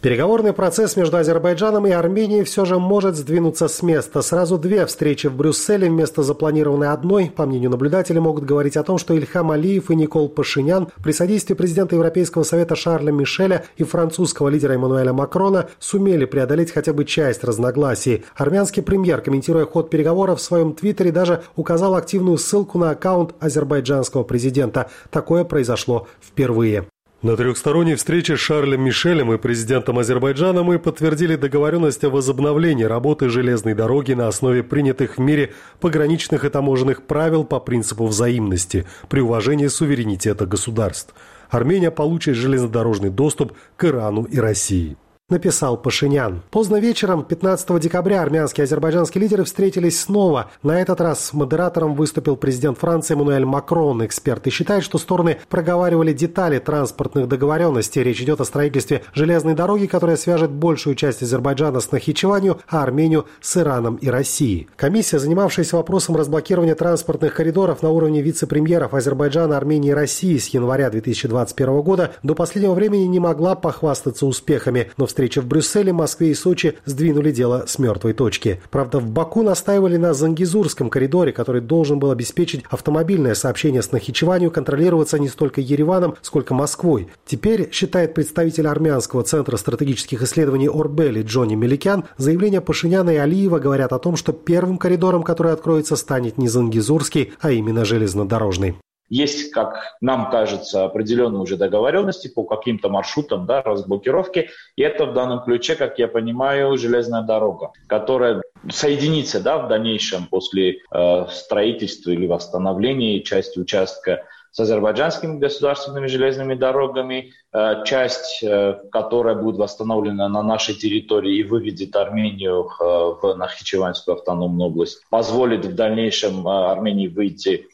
Переговорный процесс между Азербайджаном и Арменией все же может сдвинуться с места. Сразу две встречи в Брюсселе вместо запланированной одной, по мнению наблюдателей, могут говорить о том, что Ильхам Алиев и Никол Пашинян при содействии президента Европейского совета Шарля Мишеля и французского лидера Эммануэля Макрона сумели преодолеть хотя бы часть разногласий. Армянский премьер, комментируя ход переговоров в своем твиттере, даже указал активную ссылку на аккаунт азербайджанского президента. Такое произошло впервые. На трехсторонней встрече с Шарлем Мишелем и президентом Азербайджана мы подтвердили договоренность о возобновлении работы железной дороги на основе принятых в мире пограничных и таможенных правил по принципу взаимности при уважении суверенитета государств. Армения получит железнодорожный доступ к Ирану и России. Написал Пашинян. Поздно вечером пятнадцатого декабря армянские и азербайджанские лидеры встретились снова. На этот раз модератором выступил президент Франции Эммануэль Макрон. Эксперты считают, что стороны проговаривали детали транспортных договоренностей. Речь идет о строительстве железной дороги, которая свяжет большую часть Азербайджана с Нахичеванью, а Армению с Ираном и Россией. Комиссия, занимавшаяся вопросом разблокирования транспортных коридоров на уровне вице-премьеров Азербайджана, Армении и России с января две тысячи двадцать первого года, до последнего времени не могла похвастаться успехами. Но встречи в Брюсселе, Москве и Сочи сдвинули дело с мертвой точки. Правда, в Баку настаивали на Зангезурском коридоре, который должен был обеспечить автомобильное сообщение с Нахичеванью, контролироваться не столько Ереваном, сколько Москвой. Теперь, считает представитель армянского центра стратегических исследований Орбели Джонни Меликян, заявления Пашиняна и Алиева говорят о том, что первым коридором, который откроется, станет не Зангезурский, а именно железнодорожный. Есть, как нам кажется, определенные уже договоренности по каким-то маршрутам, да, разблокировки. И это в данном ключе, как я понимаю, железная дорога, которая соединится, да, в дальнейшем после э, строительства или восстановления части участка с азербайджанскими государственными железными дорогами, э, часть, э, которая будет восстановлена на нашей территории и выведет Армению э, в Нахичеванскую автономную область, позволит в дальнейшем э, Армении выйти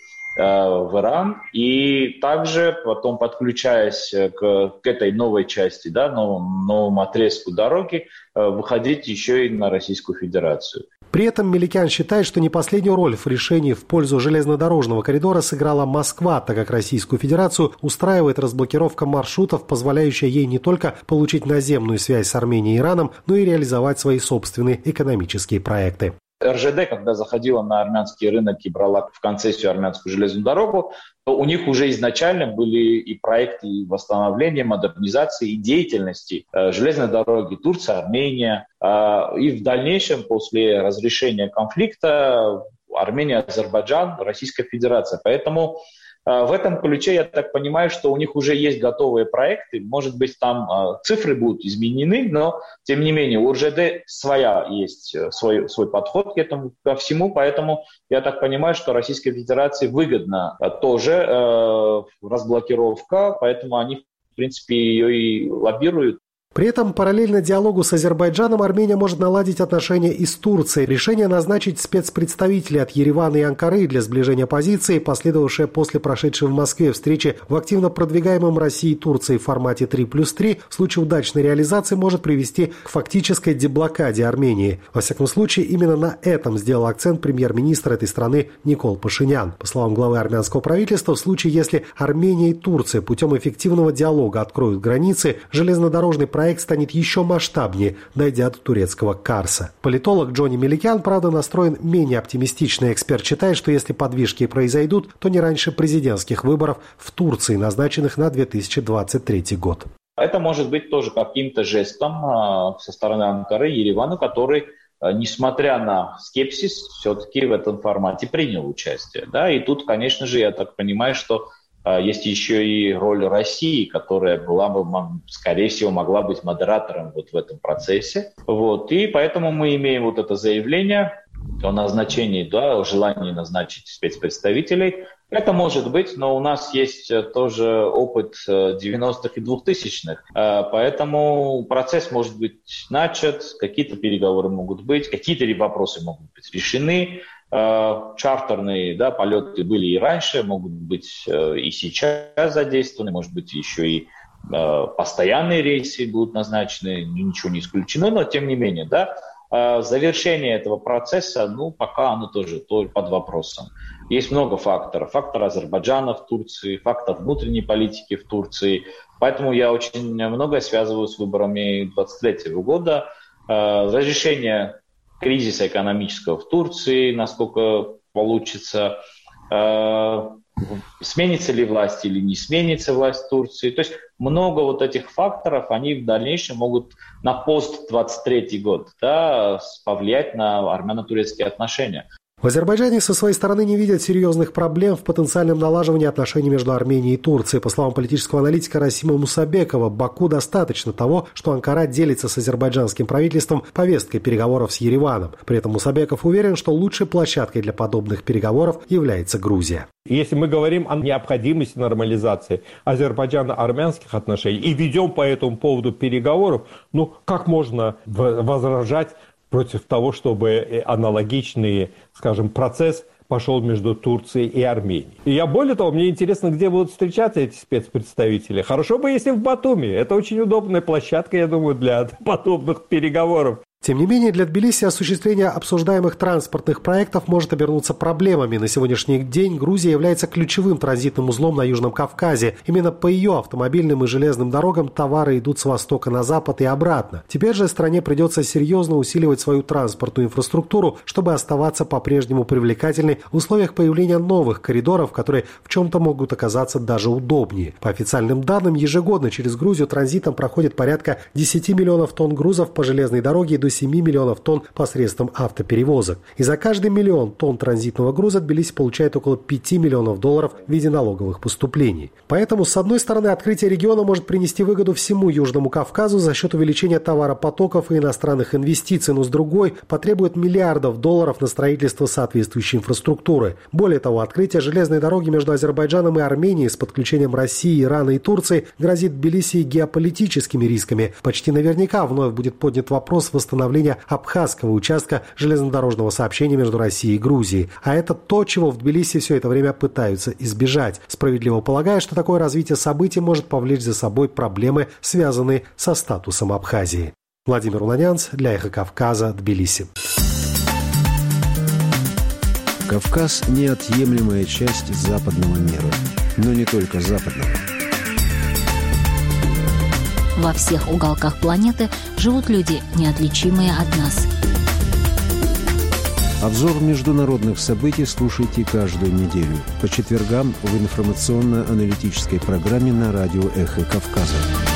в Иран, и также потом, подключаясь к, к этой новой части, да, новому, новому отрезку дороги, выходить еще и на Российскую Федерацию. При этом Меликян считает, что не последнюю роль в решении в пользу железнодорожного коридора сыграла Москва, так как Российскую Федерацию устраивает разблокировка маршрутов, позволяющая ей не только получить наземную связь с Арменией и Ираном, но и реализовать свои собственные экономические проекты. эр жэ дэ, когда заходила на армянский рынок и брала в концессию армянскую железную дорогу, то у них уже изначально были и проекты восстановления, модернизации и деятельности э, железной дороги Турция-Армения. Э, и в дальнейшем, после разрешения конфликта, Армения, Азербайджан, Российская Федерация. Поэтому в этом ключе, я так понимаю, что у них уже есть готовые проекты. Может быть, там цифры будут изменены, но, тем не менее, у эр жэ дэ своя есть, свой, свой подход к этому, ко всему. Поэтому я так понимаю, что Российской Федерации выгодна тоже э, разблокировка, поэтому они, в принципе, ее и лоббируют. При этом параллельно диалогу с Азербайджаном Армения может наладить отношения и с Турцией. Решение назначить спецпредставителей от Еревана и Анкары для сближения позиций, последовавшее после прошедшей в Москве встречи в активно продвигаемом Россией и Турцией формате три плюс три, в случае удачной реализации может привести к фактической деблокаде Армении. Во всяком случае, именно на этом сделал акцент премьер-министр этой страны Никол Пашинян. По словам главы армянского правительства, в случае, если Армения и Турция путем эффективного диалога откроют границы, железнодорожный проект станет еще масштабнее, дойдя до турецкого Карса. Политолог Джонни Меликян, правда, настроен менее оптимистично. Эксперт считает, что если подвижки произойдут, то не раньше президентских выборов в Турции, назначенных на две тысячи двадцать третий год. Это может быть тоже каким-то жестом со стороны Анкары и Еревана, который, несмотря на скепсис, все-таки в этом формате принял участие. Да? И тут, конечно же, я так понимаю, что есть еще и роль России, которая была бы, скорее всего, могла быть модератором вот в этом процессе. Вот. И поэтому мы имеем вот это заявление о назначении, да, о желании назначить спецпредставителей. Это может быть, но у нас есть тоже опыт девяностых и двухтысячных. Поэтому процесс может быть начат, какие-то переговоры могут быть, какие-то вопросы могут быть решены. Чартерные, да, полеты были и раньше, могут быть и сейчас задействованы, может быть, еще и постоянные рейсы будут назначены, ничего не исключено, но тем не менее, да, завершение этого процесса, ну, пока оно тоже, тоже под вопросом. Есть много факторов. Фактор Азербайджана в Турции, фактор внутренней политики в Турции. Поэтому я очень многое связываю с выборами двадцатилетнего года. Разрешение кризиса экономического в Турции, насколько получится, сменится ли власть или не сменится власть в Турции. То есть много вот этих факторов, они в дальнейшем могут на пост двадцать третий год, да, повлиять на армяно-турецкие отношения. В Азербайджане со своей стороны не видят серьезных проблем в потенциальном налаживании отношений между Арменией и Турцией. По словам политического аналитика Расима Мусабекова, Баку достаточно того, что Анкара делится с азербайджанским правительством повесткой переговоров с Ереваном. При этом Мусабеков уверен, что лучшей площадкой для подобных переговоров является Грузия. Если мы говорим о необходимости нормализации азербайджано-армянских отношений и ведем по этому поводу переговоров, ну как можно возражать против того, чтобы аналогичный, скажем, процесс пошел между Турцией и Арменией. И я, более того, мне интересно, где будут встречаться эти спецпредставители. Хорошо бы, если в Батуми. Это очень удобная площадка, я думаю, для подобных переговоров. Тем не менее, для Тбилиси осуществление обсуждаемых транспортных проектов может обернуться проблемами. На сегодняшний день Грузия является ключевым транзитным узлом на Южном Кавказе. Именно по ее автомобильным и железным дорогам товары идут с востока на запад и обратно. Теперь же стране придется серьезно усиливать свою транспортную инфраструктуру, чтобы оставаться по-прежнему привлекательной в условиях появления новых коридоров, которые в чем-то могут оказаться даже удобнее. По официальным данным, ежегодно через Грузию транзитом проходит порядка десять миллионов тонн грузов по железной дороге и до семь миллионов тонн посредством автоперевозок. И за каждый миллион тонн транзитного груза Тбилиси получает около пяти миллионов долларов в виде налоговых поступлений. Поэтому, с одной стороны, открытие региона может принести выгоду всему Южному Кавказу за счет увеличения товаропотоков и иностранных инвестиций, но с другой потребует миллиардов долларов на строительство соответствующей инфраструктуры. Более того, открытие железной дороги между Азербайджаном и Арменией с подключением России, Ирана и Турции грозит Тбилиси геополитическими рисками. Почти наверняка вновь будет поднят вопрос восстановления абхазского участка железнодорожного сообщения между Россией и Грузией. А это то, чего в Тбилиси все это время пытаются избежать, справедливо полагая, что такое развитие событий может повлечь за собой проблемы, связанные со статусом Абхазии. Владимир Уланянц для «Эхо Кавказа», Тбилиси. Кавказ – неотъемлемая часть западного мира, но не только западного. Во всех уголках планеты живут люди, неотличимые от нас. Обзор международных событий слушайте каждую неделю по четвергам в информационно-аналитической программе на радио «Эхо Кавказа».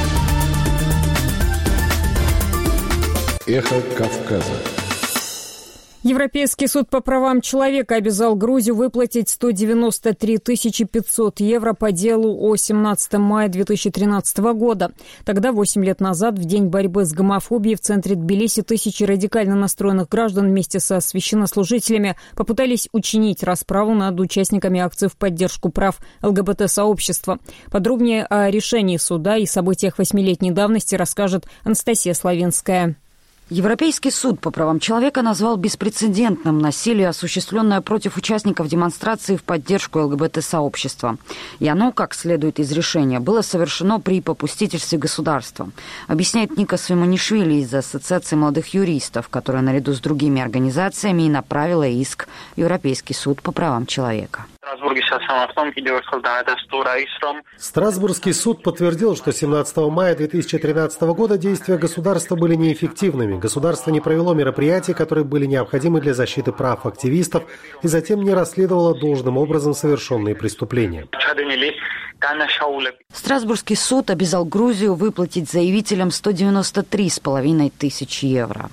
«Эхо Кавказа». Европейский суд по правам человека обязал Грузию выплатить сто девяносто три тысячи пятьсот евро по делу о семнадцатого мая две тысячи тринадцатого года. Тогда, восемь лет назад, в день борьбы с гомофобией в центре Тбилиси, тысячи радикально настроенных граждан вместе со священнослужителями попытались учинить расправу над участниками акции в поддержку прав ЛГБТ-сообщества. Подробнее о решении суда и событиях восьмилетней давности расскажет Анастасия Славинская. Европейский суд по правам человека назвал беспрецедентным насилие, осуществленное против участников демонстрации в поддержку ЛГБТ-сообщества. И оно, как следует из решения, было совершено при попустительстве государства. Объясняет Ника Свимонишвили из Ассоциации молодых юристов, которая наряду с другими организациями и направила иск в Европейский суд по правам человека. Страсбургский суд подтвердил, что семнадцатого мая две тысячи тринадцатого года действия государства были неэффективными. Государство не провело мероприятия, которые были необходимы для защиты прав активистов, и затем не расследовало должным образом совершенные преступления. Страсбургский суд обязал Грузию выплатить заявителям сто девяносто три с половиной тысячи евро.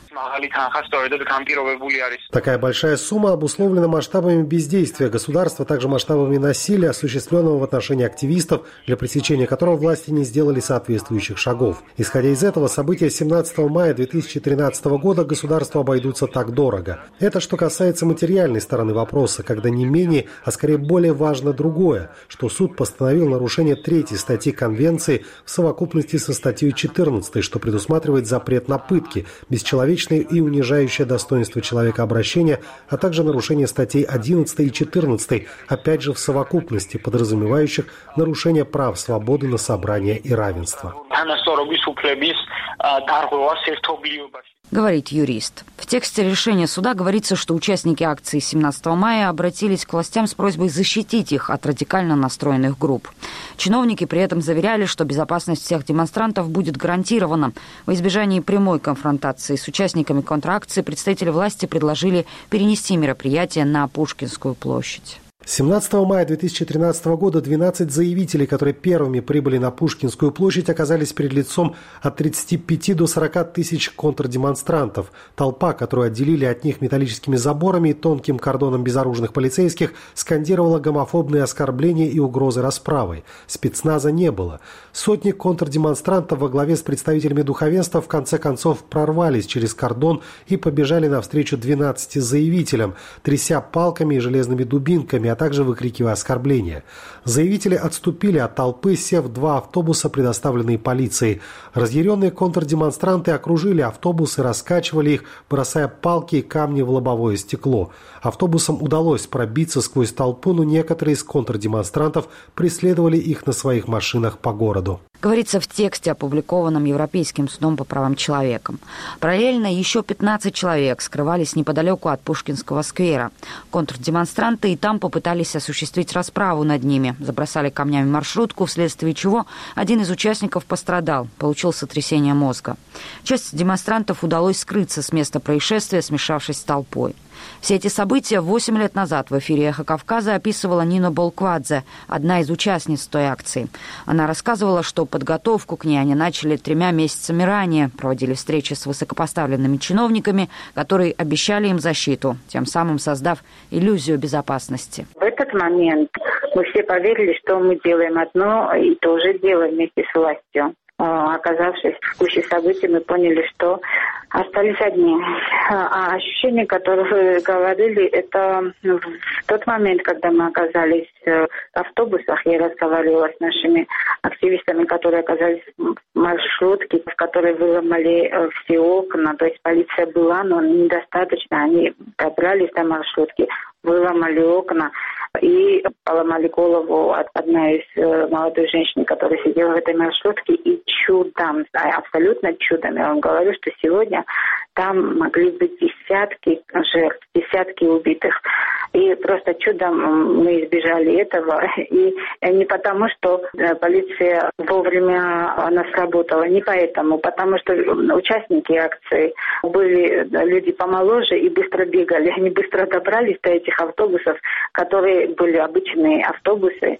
Такая большая сумма обусловлена масштабами бездействия государства, также масштабами насилия, осуществленного в отношении активистов, для пресечения которого власти не сделали соответствующих шагов. Исходя из этого, события семнадцатого мая две тысячи тринадцатого года государству обойдутся так дорого. Это что касается материальной стороны вопроса, когда не менее, а скорее более важно другое, что суд постановил нарушение третьей статьи Конвенции в совокупности со статьей четырнадцатой, что предусматривает запрет на пытки, бесчеловечное и унижающее достоинство человека обращение, а также нарушение статей одиннадцатой и четырнадцатой, опять же в совокупности, подразумевающих нарушение прав свободы на собрание и равенство. говорит юрист. В тексте решения суда говорится, что участники акции семнадцатого мая обратились к властям с просьбой защитить их от радикально настроенных групп. Чиновники при этом заверяли, что безопасность всех демонстрантов будет гарантирована. Во избежании прямой конфронтации с участниками контракции представители власти предложили перенести мероприятие на Пушкинскую площадь. семнадцатого мая две тысячи тринадцатого года двенадцать заявителей, которые первыми прибыли на Пушкинскую площадь, оказались перед лицом от тридцати пяти до сорока тысяч контрдемонстрантов. Толпа, которую отделили от них металлическими заборами и тонким кордоном безоружных полицейских, скандировала гомофобные оскорбления и угрозы расправой. Спецназа не было. Сотни контрдемонстрантов во главе с представителями духовенства в конце концов прорвались через кордон и побежали навстречу двенадцати заявителям, тряся палками и железными дубинками, а также выкрикивая оскорбления. Заявители отступили от толпы, сев в два автобуса, предоставленные полицией. Разъяренные контрдемонстранты окружили автобусы, раскачивали их, бросая палки и камни в лобовое стекло. Автобусам удалось пробиться сквозь толпу, но некоторые из контрдемонстрантов преследовали их на своих машинах по городу. Говорится в тексте, опубликованном Европейским судом по правам человека. Параллельно еще пятнадцать человек скрывались неподалеку от Пушкинского сквера. Контрдемонстранты и там попытались осуществить расправу над ними. Забросали камнями маршрутку, вследствие чего один из участников пострадал, получил сотрясение мозга. Часть демонстрантов удалось скрыться с места происшествия, смешавшись с толпой. Все эти события восемь лет назад в эфире «Эхо Кавказа» описывала Нина Болквадзе, одна из участниц той акции. Она рассказывала, что подготовку к ней они начали тремя месяцами ранее, проводили встречи с высокопоставленными чиновниками, которые обещали им защиту, тем самым создав иллюзию безопасности. В этот момент мы все поверили, что мы делаем одно и то же дело вместе с властью. Оказавшись в куче событий, мы поняли, что остались одни. А ощущения, которые вы говорили, это в тот момент, когда мы оказались в автобусах, я разговаривала с нашими активистами, которые оказались в маршрутке, в которой выломали все окна. То есть полиция была, но недостаточно. Они добрались до маршрутки, выломали окна и поломали голову от одной из молодых женщин, которая сидела в этой маршрутке, и чудом, абсолютно чудом, я вам говорю, что сегодня там могли быть десятки жертв, десятки убитых. И просто чудом мы избежали этого. И не потому, что полиция вовремя она сработала, не поэтому, потому что участники акции были люди помоложе и быстро бегали. Они быстро добрались до этих автобусов, которые были обычные автобусы,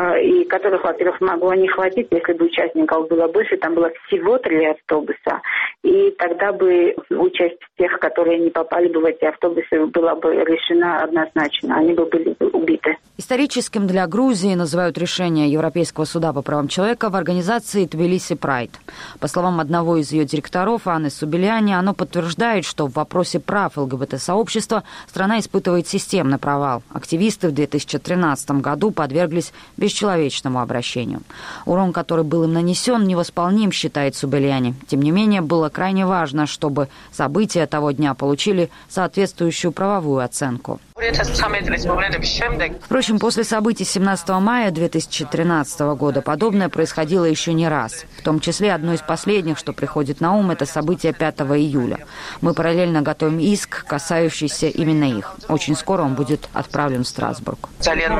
и которых, во-первых, могло не хватить, если бы участников было больше. Там было всего три автобуса. И тогда бы участь тех, которые не попали бы в эти автобусы, была бы решена однозначно. Они бы были убиты. Историческим для Грузии называют решение Европейского суда по правам человека в организации Тбилиси Прайд. По словам одного из ее директоров, Анны Субеляни, оно подтверждает, что в вопросе прав ЛГБТ-сообщества страна испытывает системный провал. Активисты в две тысячи тринадцатом году подверглись бесчеловечному обращению. Урон, который был им нанесен, невосполним, считает Субеляни. Тем не менее, было крайне важно, чтобы события того дня получили соответствующую правовую оценку. Впрочем, после событий семнадцатого мая две тысячи тринадцатого года подобное происходило еще не раз. В том числе одно из последних, что приходит на ум, это событие пятого июля. Мы параллельно готовим иск, касающийся именно их. Очень скоро он будет отправлен в Страсбург.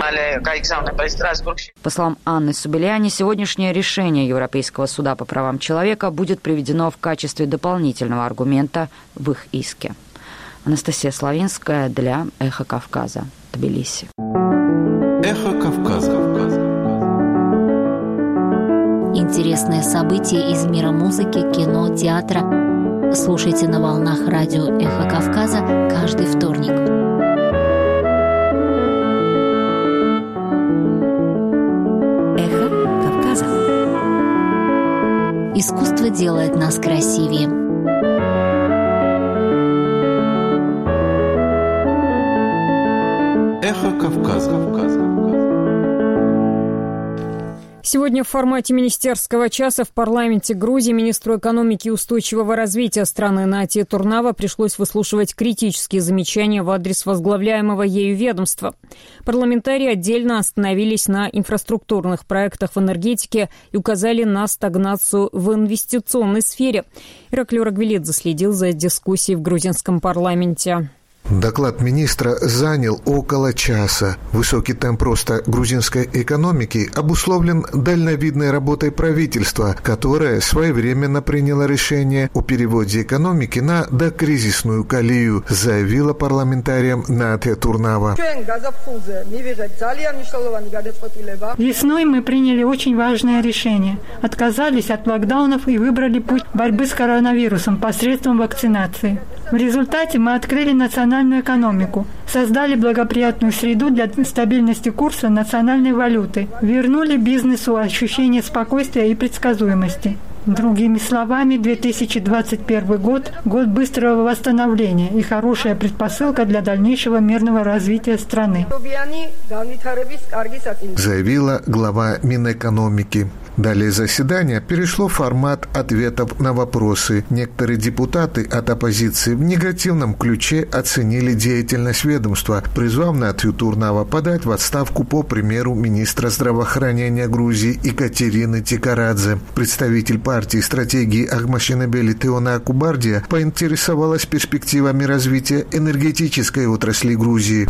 По словам Анны Субеляни, сегодняшнее решение Европейского суда по правам человека будет приведено в качестве дополнительного аргумента в их иске. Анастасия Славинская для «Эхо Кавказа», Тбилиси. «Эхо Кавказа». Интересные события из мира музыки, кино, театра. Слушайте на волнах радио «Эхо Кавказа» каждый вторник. «Эхо Кавказа». Искусство делает нас красивее. «Эхо Кавказа». Сегодня в формате министерского часа в парламенте Грузии министру экономики и устойчивого развития страны Натии Турнава пришлось выслушивать критические замечания в адрес возглавляемого ею ведомства. Парламентарии отдельно остановились на инфраструктурных проектах в энергетике и указали на стагнацию в инвестиционной сфере. Ираклий Рагвелидзе следил за дискуссией в грузинском парламенте. Доклад министра занял около часа. Высокий темп роста грузинской экономики обусловлен дальновидной работой правительства, которое своевременно приняло решение о переводе экономики на докризисную колею, заявила парламентариям Натия Турнава. Весной мы приняли очень важное решение. Отказались от локдаунов и выбрали путь борьбы с коронавирусом посредством вакцинации. В результате мы открыли национальную экономику, создали благоприятную среду для стабильности курса национальной валюты, вернули бизнесу ощущение спокойствия и предсказуемости. Другими словами, две тысячи двадцать первый год – год быстрого восстановления и хорошая предпосылка для дальнейшего мирного развития страны, заявила глава Минэкономики. Далее заседание перешло в формат ответов на вопросы. Некоторые депутаты от оппозиции в негативном ключе оценили деятельность ведомства, призвав Натию Турнава подать в отставку по примеру министра здравоохранения Грузии Екатерины Тикарадзе. Представитель партии стратегии Ахмашинебели Теона Акубардия поинтересовалась перспективами развития энергетической отрасли Грузии.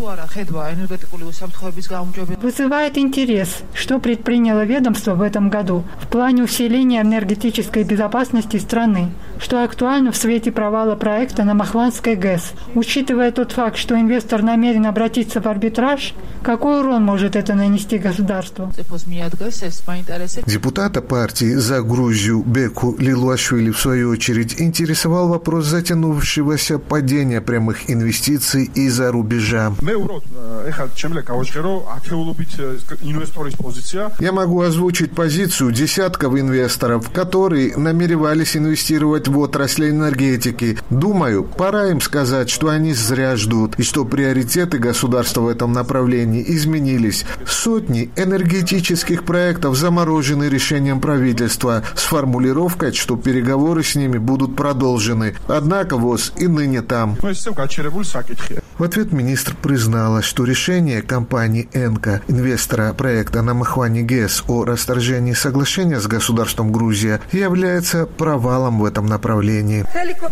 Вызывает интерес, что предприняло ведомство в этом году в плане усиления энергетической безопасности страны, что актуально в свете провала проекта на Махванской ГЭС. Учитывая тот факт, что инвестор намерен обратиться в арбитраж, какой урон может это нанести государству? Депутата партии «За Грузию» Беку Лилуашвили, в свою очередь, интересовал вопрос затянувшегося падения прямых инвестиций из-за рубежа. Я могу озвучить позицию десятков инвесторов, которые намеревались инвестировать в отрасль энергетики. Думаю, пора им сказать, что они зря ждут, и что приоритеты государства в этом направлении изменились. Сотни энергетических проектов заморожены решением правительства с формулировкой, что переговоры с ними будут продолжены. Однако ВОЗ и ныне там. В ответ министр признала, что решение компании «Энка», инвестора проекта на Махване ГЭС, о расторжении соглашения с государством Грузия является провалом в этом направлении.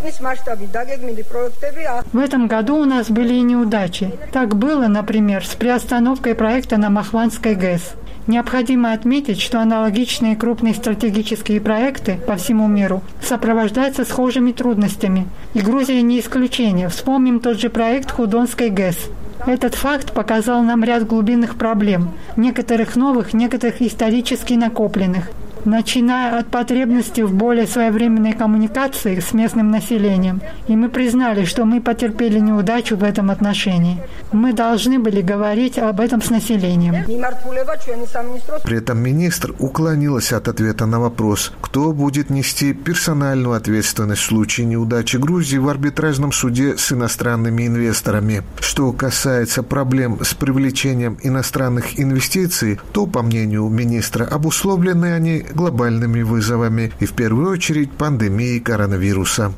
В этом году у нас были и неудачи. Так было, например, с приостановкой проекта на Махванской ГЭС. Необходимо отметить, что аналогичные крупные стратегические проекты по всему миру сопровождаются схожими трудностями. И Грузия не исключение. Вспомним тот же проект Худонской ГЭС. Этот факт показал нам ряд глубинных проблем, некоторых новых, некоторых исторически накопленных, начиная от потребности в более своевременной коммуникации с местным населением. И мы признали, что мы потерпели неудачу в этом отношении. Мы должны были говорить об этом с населением. При этом министр уклонилась от ответа на вопрос, кто будет нести персональную ответственность в случае неудачи Грузии в арбитражном суде с иностранными инвесторами. Что касается проблем с привлечением иностранных инвестиций, то, по мнению министра, обусловлены они глобальными вызовами и в первую очередь пандемией коронавируса.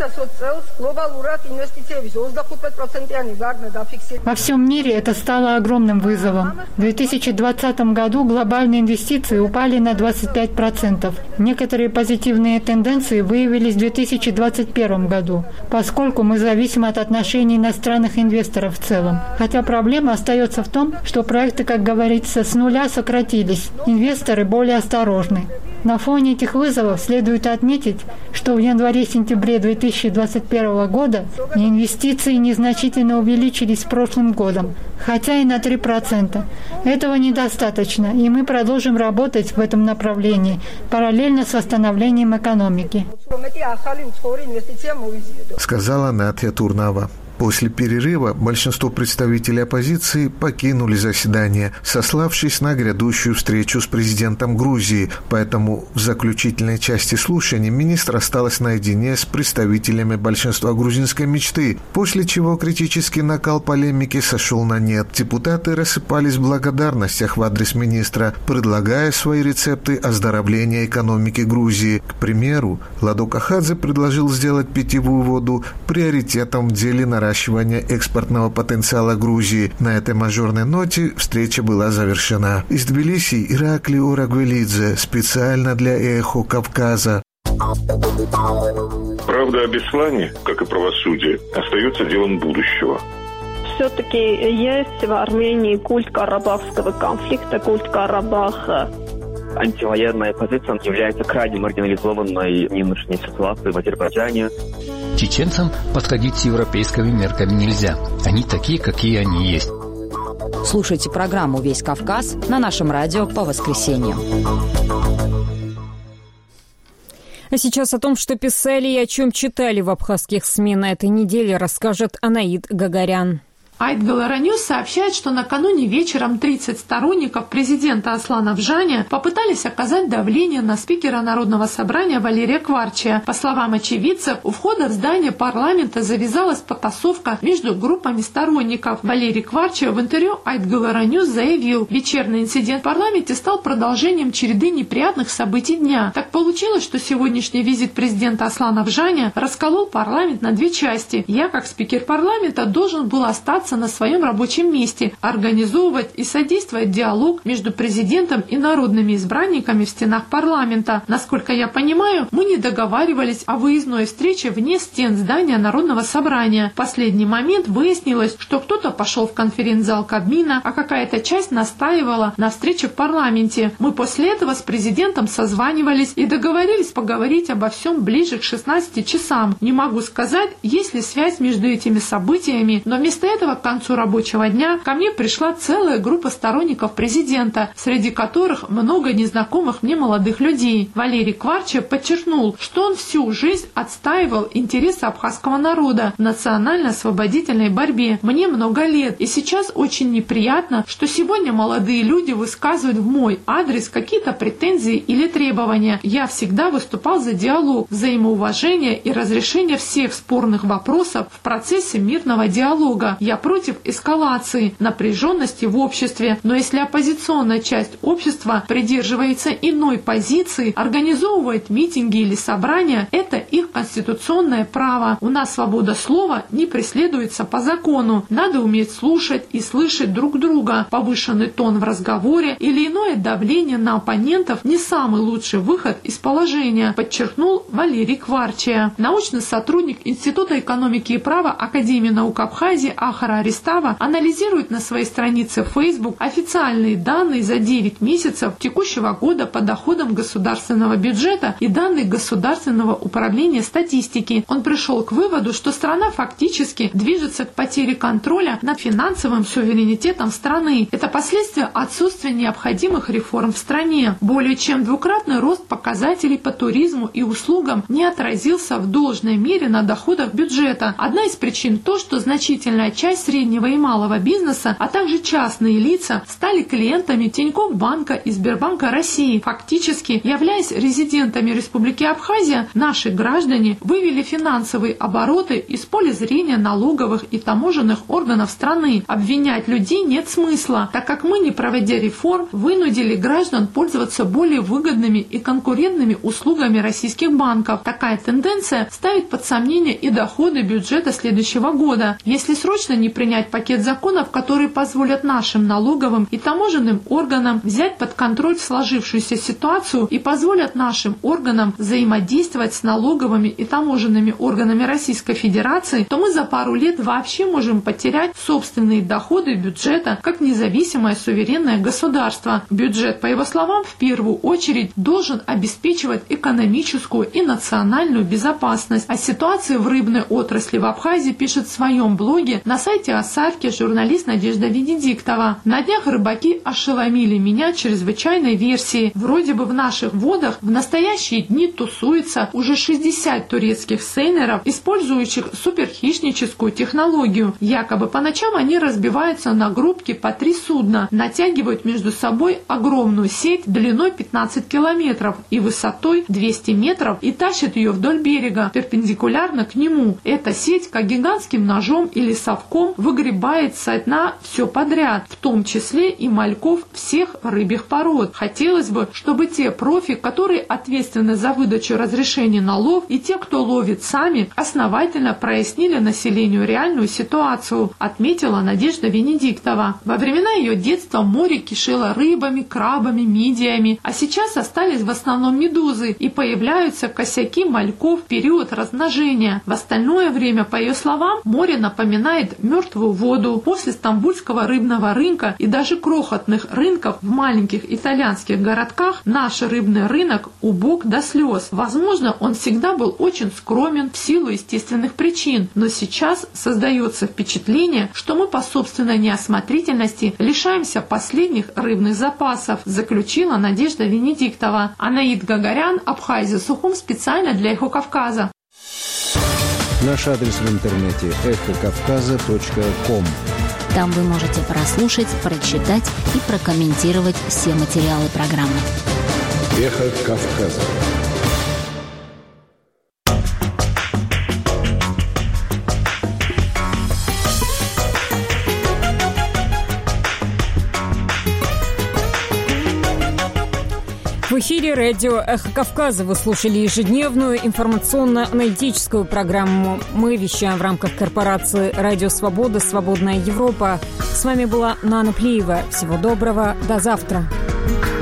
Во всем мире это стало огромным вызовом. В две тысячи двадцатом году глобальные инвестиции упали на двадцать пять процентов. Некоторые позитивные тенденции выявились в две тысячи двадцать первом году, поскольку мы зависим от отношений иностранных инвесторов в целом. Хотя проблема остается в том, что проекты, как говорится, с нуля сократились. Инвесторы более осторожны. На фоне этих вызовов следует отметить, что в январе-сентябре две тысячи двадцать первого года инвестиции незначительно увеличились с прошлым годом, хотя и на три процента. Этого недостаточно, и мы продолжим работать в этом направлении, параллельно с восстановлением экономики, сказала Натия Турнава. После перерыва большинство представителей оппозиции покинули заседание, сославшись на грядущую встречу с президентом Грузии, поэтому в заключительной части слушаний министр осталась наедине с представителями большинства грузинской мечты, после чего критический накал полемики сошел на нет. Депутаты рассыпались в благодарностях в адрес министра, предлагая свои рецепты оздоровления экономики Грузии. К примеру, Ладо Кахадзе предложил сделать питьевую воду приоритетом в деле наращивания экспортного потенциала Грузии. На этой мажорной ноте встреча была завершена. Из Тбилиси Ираклий Орагвелидзе специально для «Эхо Кавказа». Правда о Беслане, как и правосудие, остается делом будущего. Все-таки есть в Армении культ карабахского конфликта, культ Карабаха. Антивоенная позиция является крайне маргинализованной в нынешней ситуации в Азербайджане. Чеченцам подходить с европейскими мерками нельзя. Они такие, какие они есть. Слушайте программу «Весь Кавказ» на нашем радио по воскресеньям. А сейчас о том, что писали и о чем читали в абхазских СМИ на этой неделе, расскажет Анаид Гагарян. Айтголараньюз сообщает, что накануне вечером тридцать сторонников президента Аслана Вжаня попытались оказать давление на спикера Народного собрания Валерия Кварчия. По словам очевидцев, у входа в здание парламента завязалась потасовка между группами сторонников. Валерий Кварчия в интервью Айтголараньюз заявил, вечерний инцидент в парламенте стал продолжением череды неприятных событий дня. Так получилось, что сегодняшний визит президента Аслана Вжаня расколол парламент на две части. Я, как спикер парламента, должен был остаться на своем рабочем месте, организовывать и содействовать диалог между президентом и народными избранниками в стенах парламента. Насколько я понимаю, мы не договаривались о выездной встрече вне стен здания Народного собрания. В последний момент выяснилось, что кто-то пошел в конференц-зал Кабмина, а какая-то часть настаивала на встрече в парламенте. Мы после этого с президентом созванивались и договорились поговорить обо всем ближе к шестнадцати часам. Не могу сказать, есть ли связь между этими событиями, но вместо этого к концу рабочего дня ко мне пришла целая группа сторонников президента, среди которых много незнакомых мне молодых людей. Валерий Кварчия подчеркнул, что он всю жизнь отстаивал интересы абхазского народа в национально-освободительной борьбе. Мне много лет, и сейчас очень неприятно, что сегодня молодые люди высказывают в мой адрес какие-то претензии или требования. Я всегда выступал за диалог, взаимоуважение и разрешение всех спорных вопросов в процессе мирного диалога. Я против эскалации напряженности в обществе, но если оппозиционная часть общества придерживается иной позиции, организовывает митинги или собрания, это их конституционное право. У нас свобода слова не преследуется по закону. Надо уметь слушать и слышать друг друга. Повышенный тон в разговоре или иное давление на оппонентов не самый лучший выход из положения, подчеркнул Валерий Кварчия. Научный сотрудник Института экономики и права Академии наук Абхазии Ахара Аристава анализирует на своей странице в Facebook официальные данные за девять месяцев текущего года по доходам государственного бюджета и данные Государственного управления статистики. Он пришел к выводу, что страна фактически движется к потере контроля над финансовым суверенитетом страны. Это последствия отсутствия необходимых реформ в стране. Более чем двукратный рост показателей по туризму и услугам не отразился в должной мере на доходах бюджета. Одна из причин то, что значительная часть среднего и малого бизнеса, а также частные лица стали клиентами Тинькофф банка и Сбербанка России. Фактически, являясь резидентами Республики Абхазия, наши граждане вывели финансовые обороты из поля зрения налоговых и таможенных органов страны. Обвинять людей нет смысла, так как мы, не проводя реформ, вынудили граждан пользоваться более выгодными и конкурентными услугами российских банков. Такая тенденция ставит под сомнение и доходы бюджета следующего года. Если срочно не принять пакет законов, которые позволят нашим налоговым и таможенным органам взять под контроль сложившуюся ситуацию и позволят нашим органам взаимодействовать с налоговыми и таможенными органами Российской Федерации, то мы за пару лет вообще можем потерять собственные доходы бюджета как независимое суверенное государство. Бюджет, по его словам, в первую очередь должен обеспечивать экономическую и национальную безопасность. О ситуации в рыбной отрасли в Абхазии пишет в своем блоге на сайте сайте Осавки журналист Надежда Венедиктова. На днях рыбаки ошеломили меня чрезвычайной версией. Вроде бы в наших водах в настоящие дни тусуется уже шестьдесят турецких сейнеров, использующих суперхищническую технологию. Якобы по ночам они разбиваются на группки по три судна, натягивают между собой огромную сеть длиной пятнадцать километров и высотой двести метров и тащат ее вдоль берега, перпендикулярно к нему. Эта сеть, как гигантским ножом или совком, выгребает со дна все подряд, в том числе и мальков всех рыбьих пород. Хотелось бы, чтобы те профи, которые ответственны за выдачу разрешений на лов, и те, кто ловит сами, основательно прояснили населению реальную ситуацию, отметила Надежда Венедиктова. Во времена ее детства море кишело рыбами, крабами, мидиями, а сейчас остались в основном медузы и появляются косяки мальков в период размножения. В остальное время, по ее словам, море напоминает мертвую воду. После стамбульского рыбного рынка и даже крохотных рынков в маленьких итальянских городках наш рыбный рынок убог до слез. Возможно, он всегда был очень скромен в силу естественных причин, но сейчас создается впечатление, что мы по собственной неосмотрительности лишаемся последних рыбных запасов, заключила Надежда Венедиктова. Анаид Гагарян, Абхазия, Сухум, специально для Эхо Кавказа. Наш адрес в интернете эхо кавказа точка ком. Там вы можете прослушать, прочитать и прокомментировать все материалы программы. Эхо Кавказа. В эфире радио «Эхо Кавказа» вы слушали ежедневную информационно-аналитическую программу. Мы вещаем в рамках корпорации «Радио Свобода. Свободная Европа». С вами была Нана Плиева. Всего доброго. До завтра.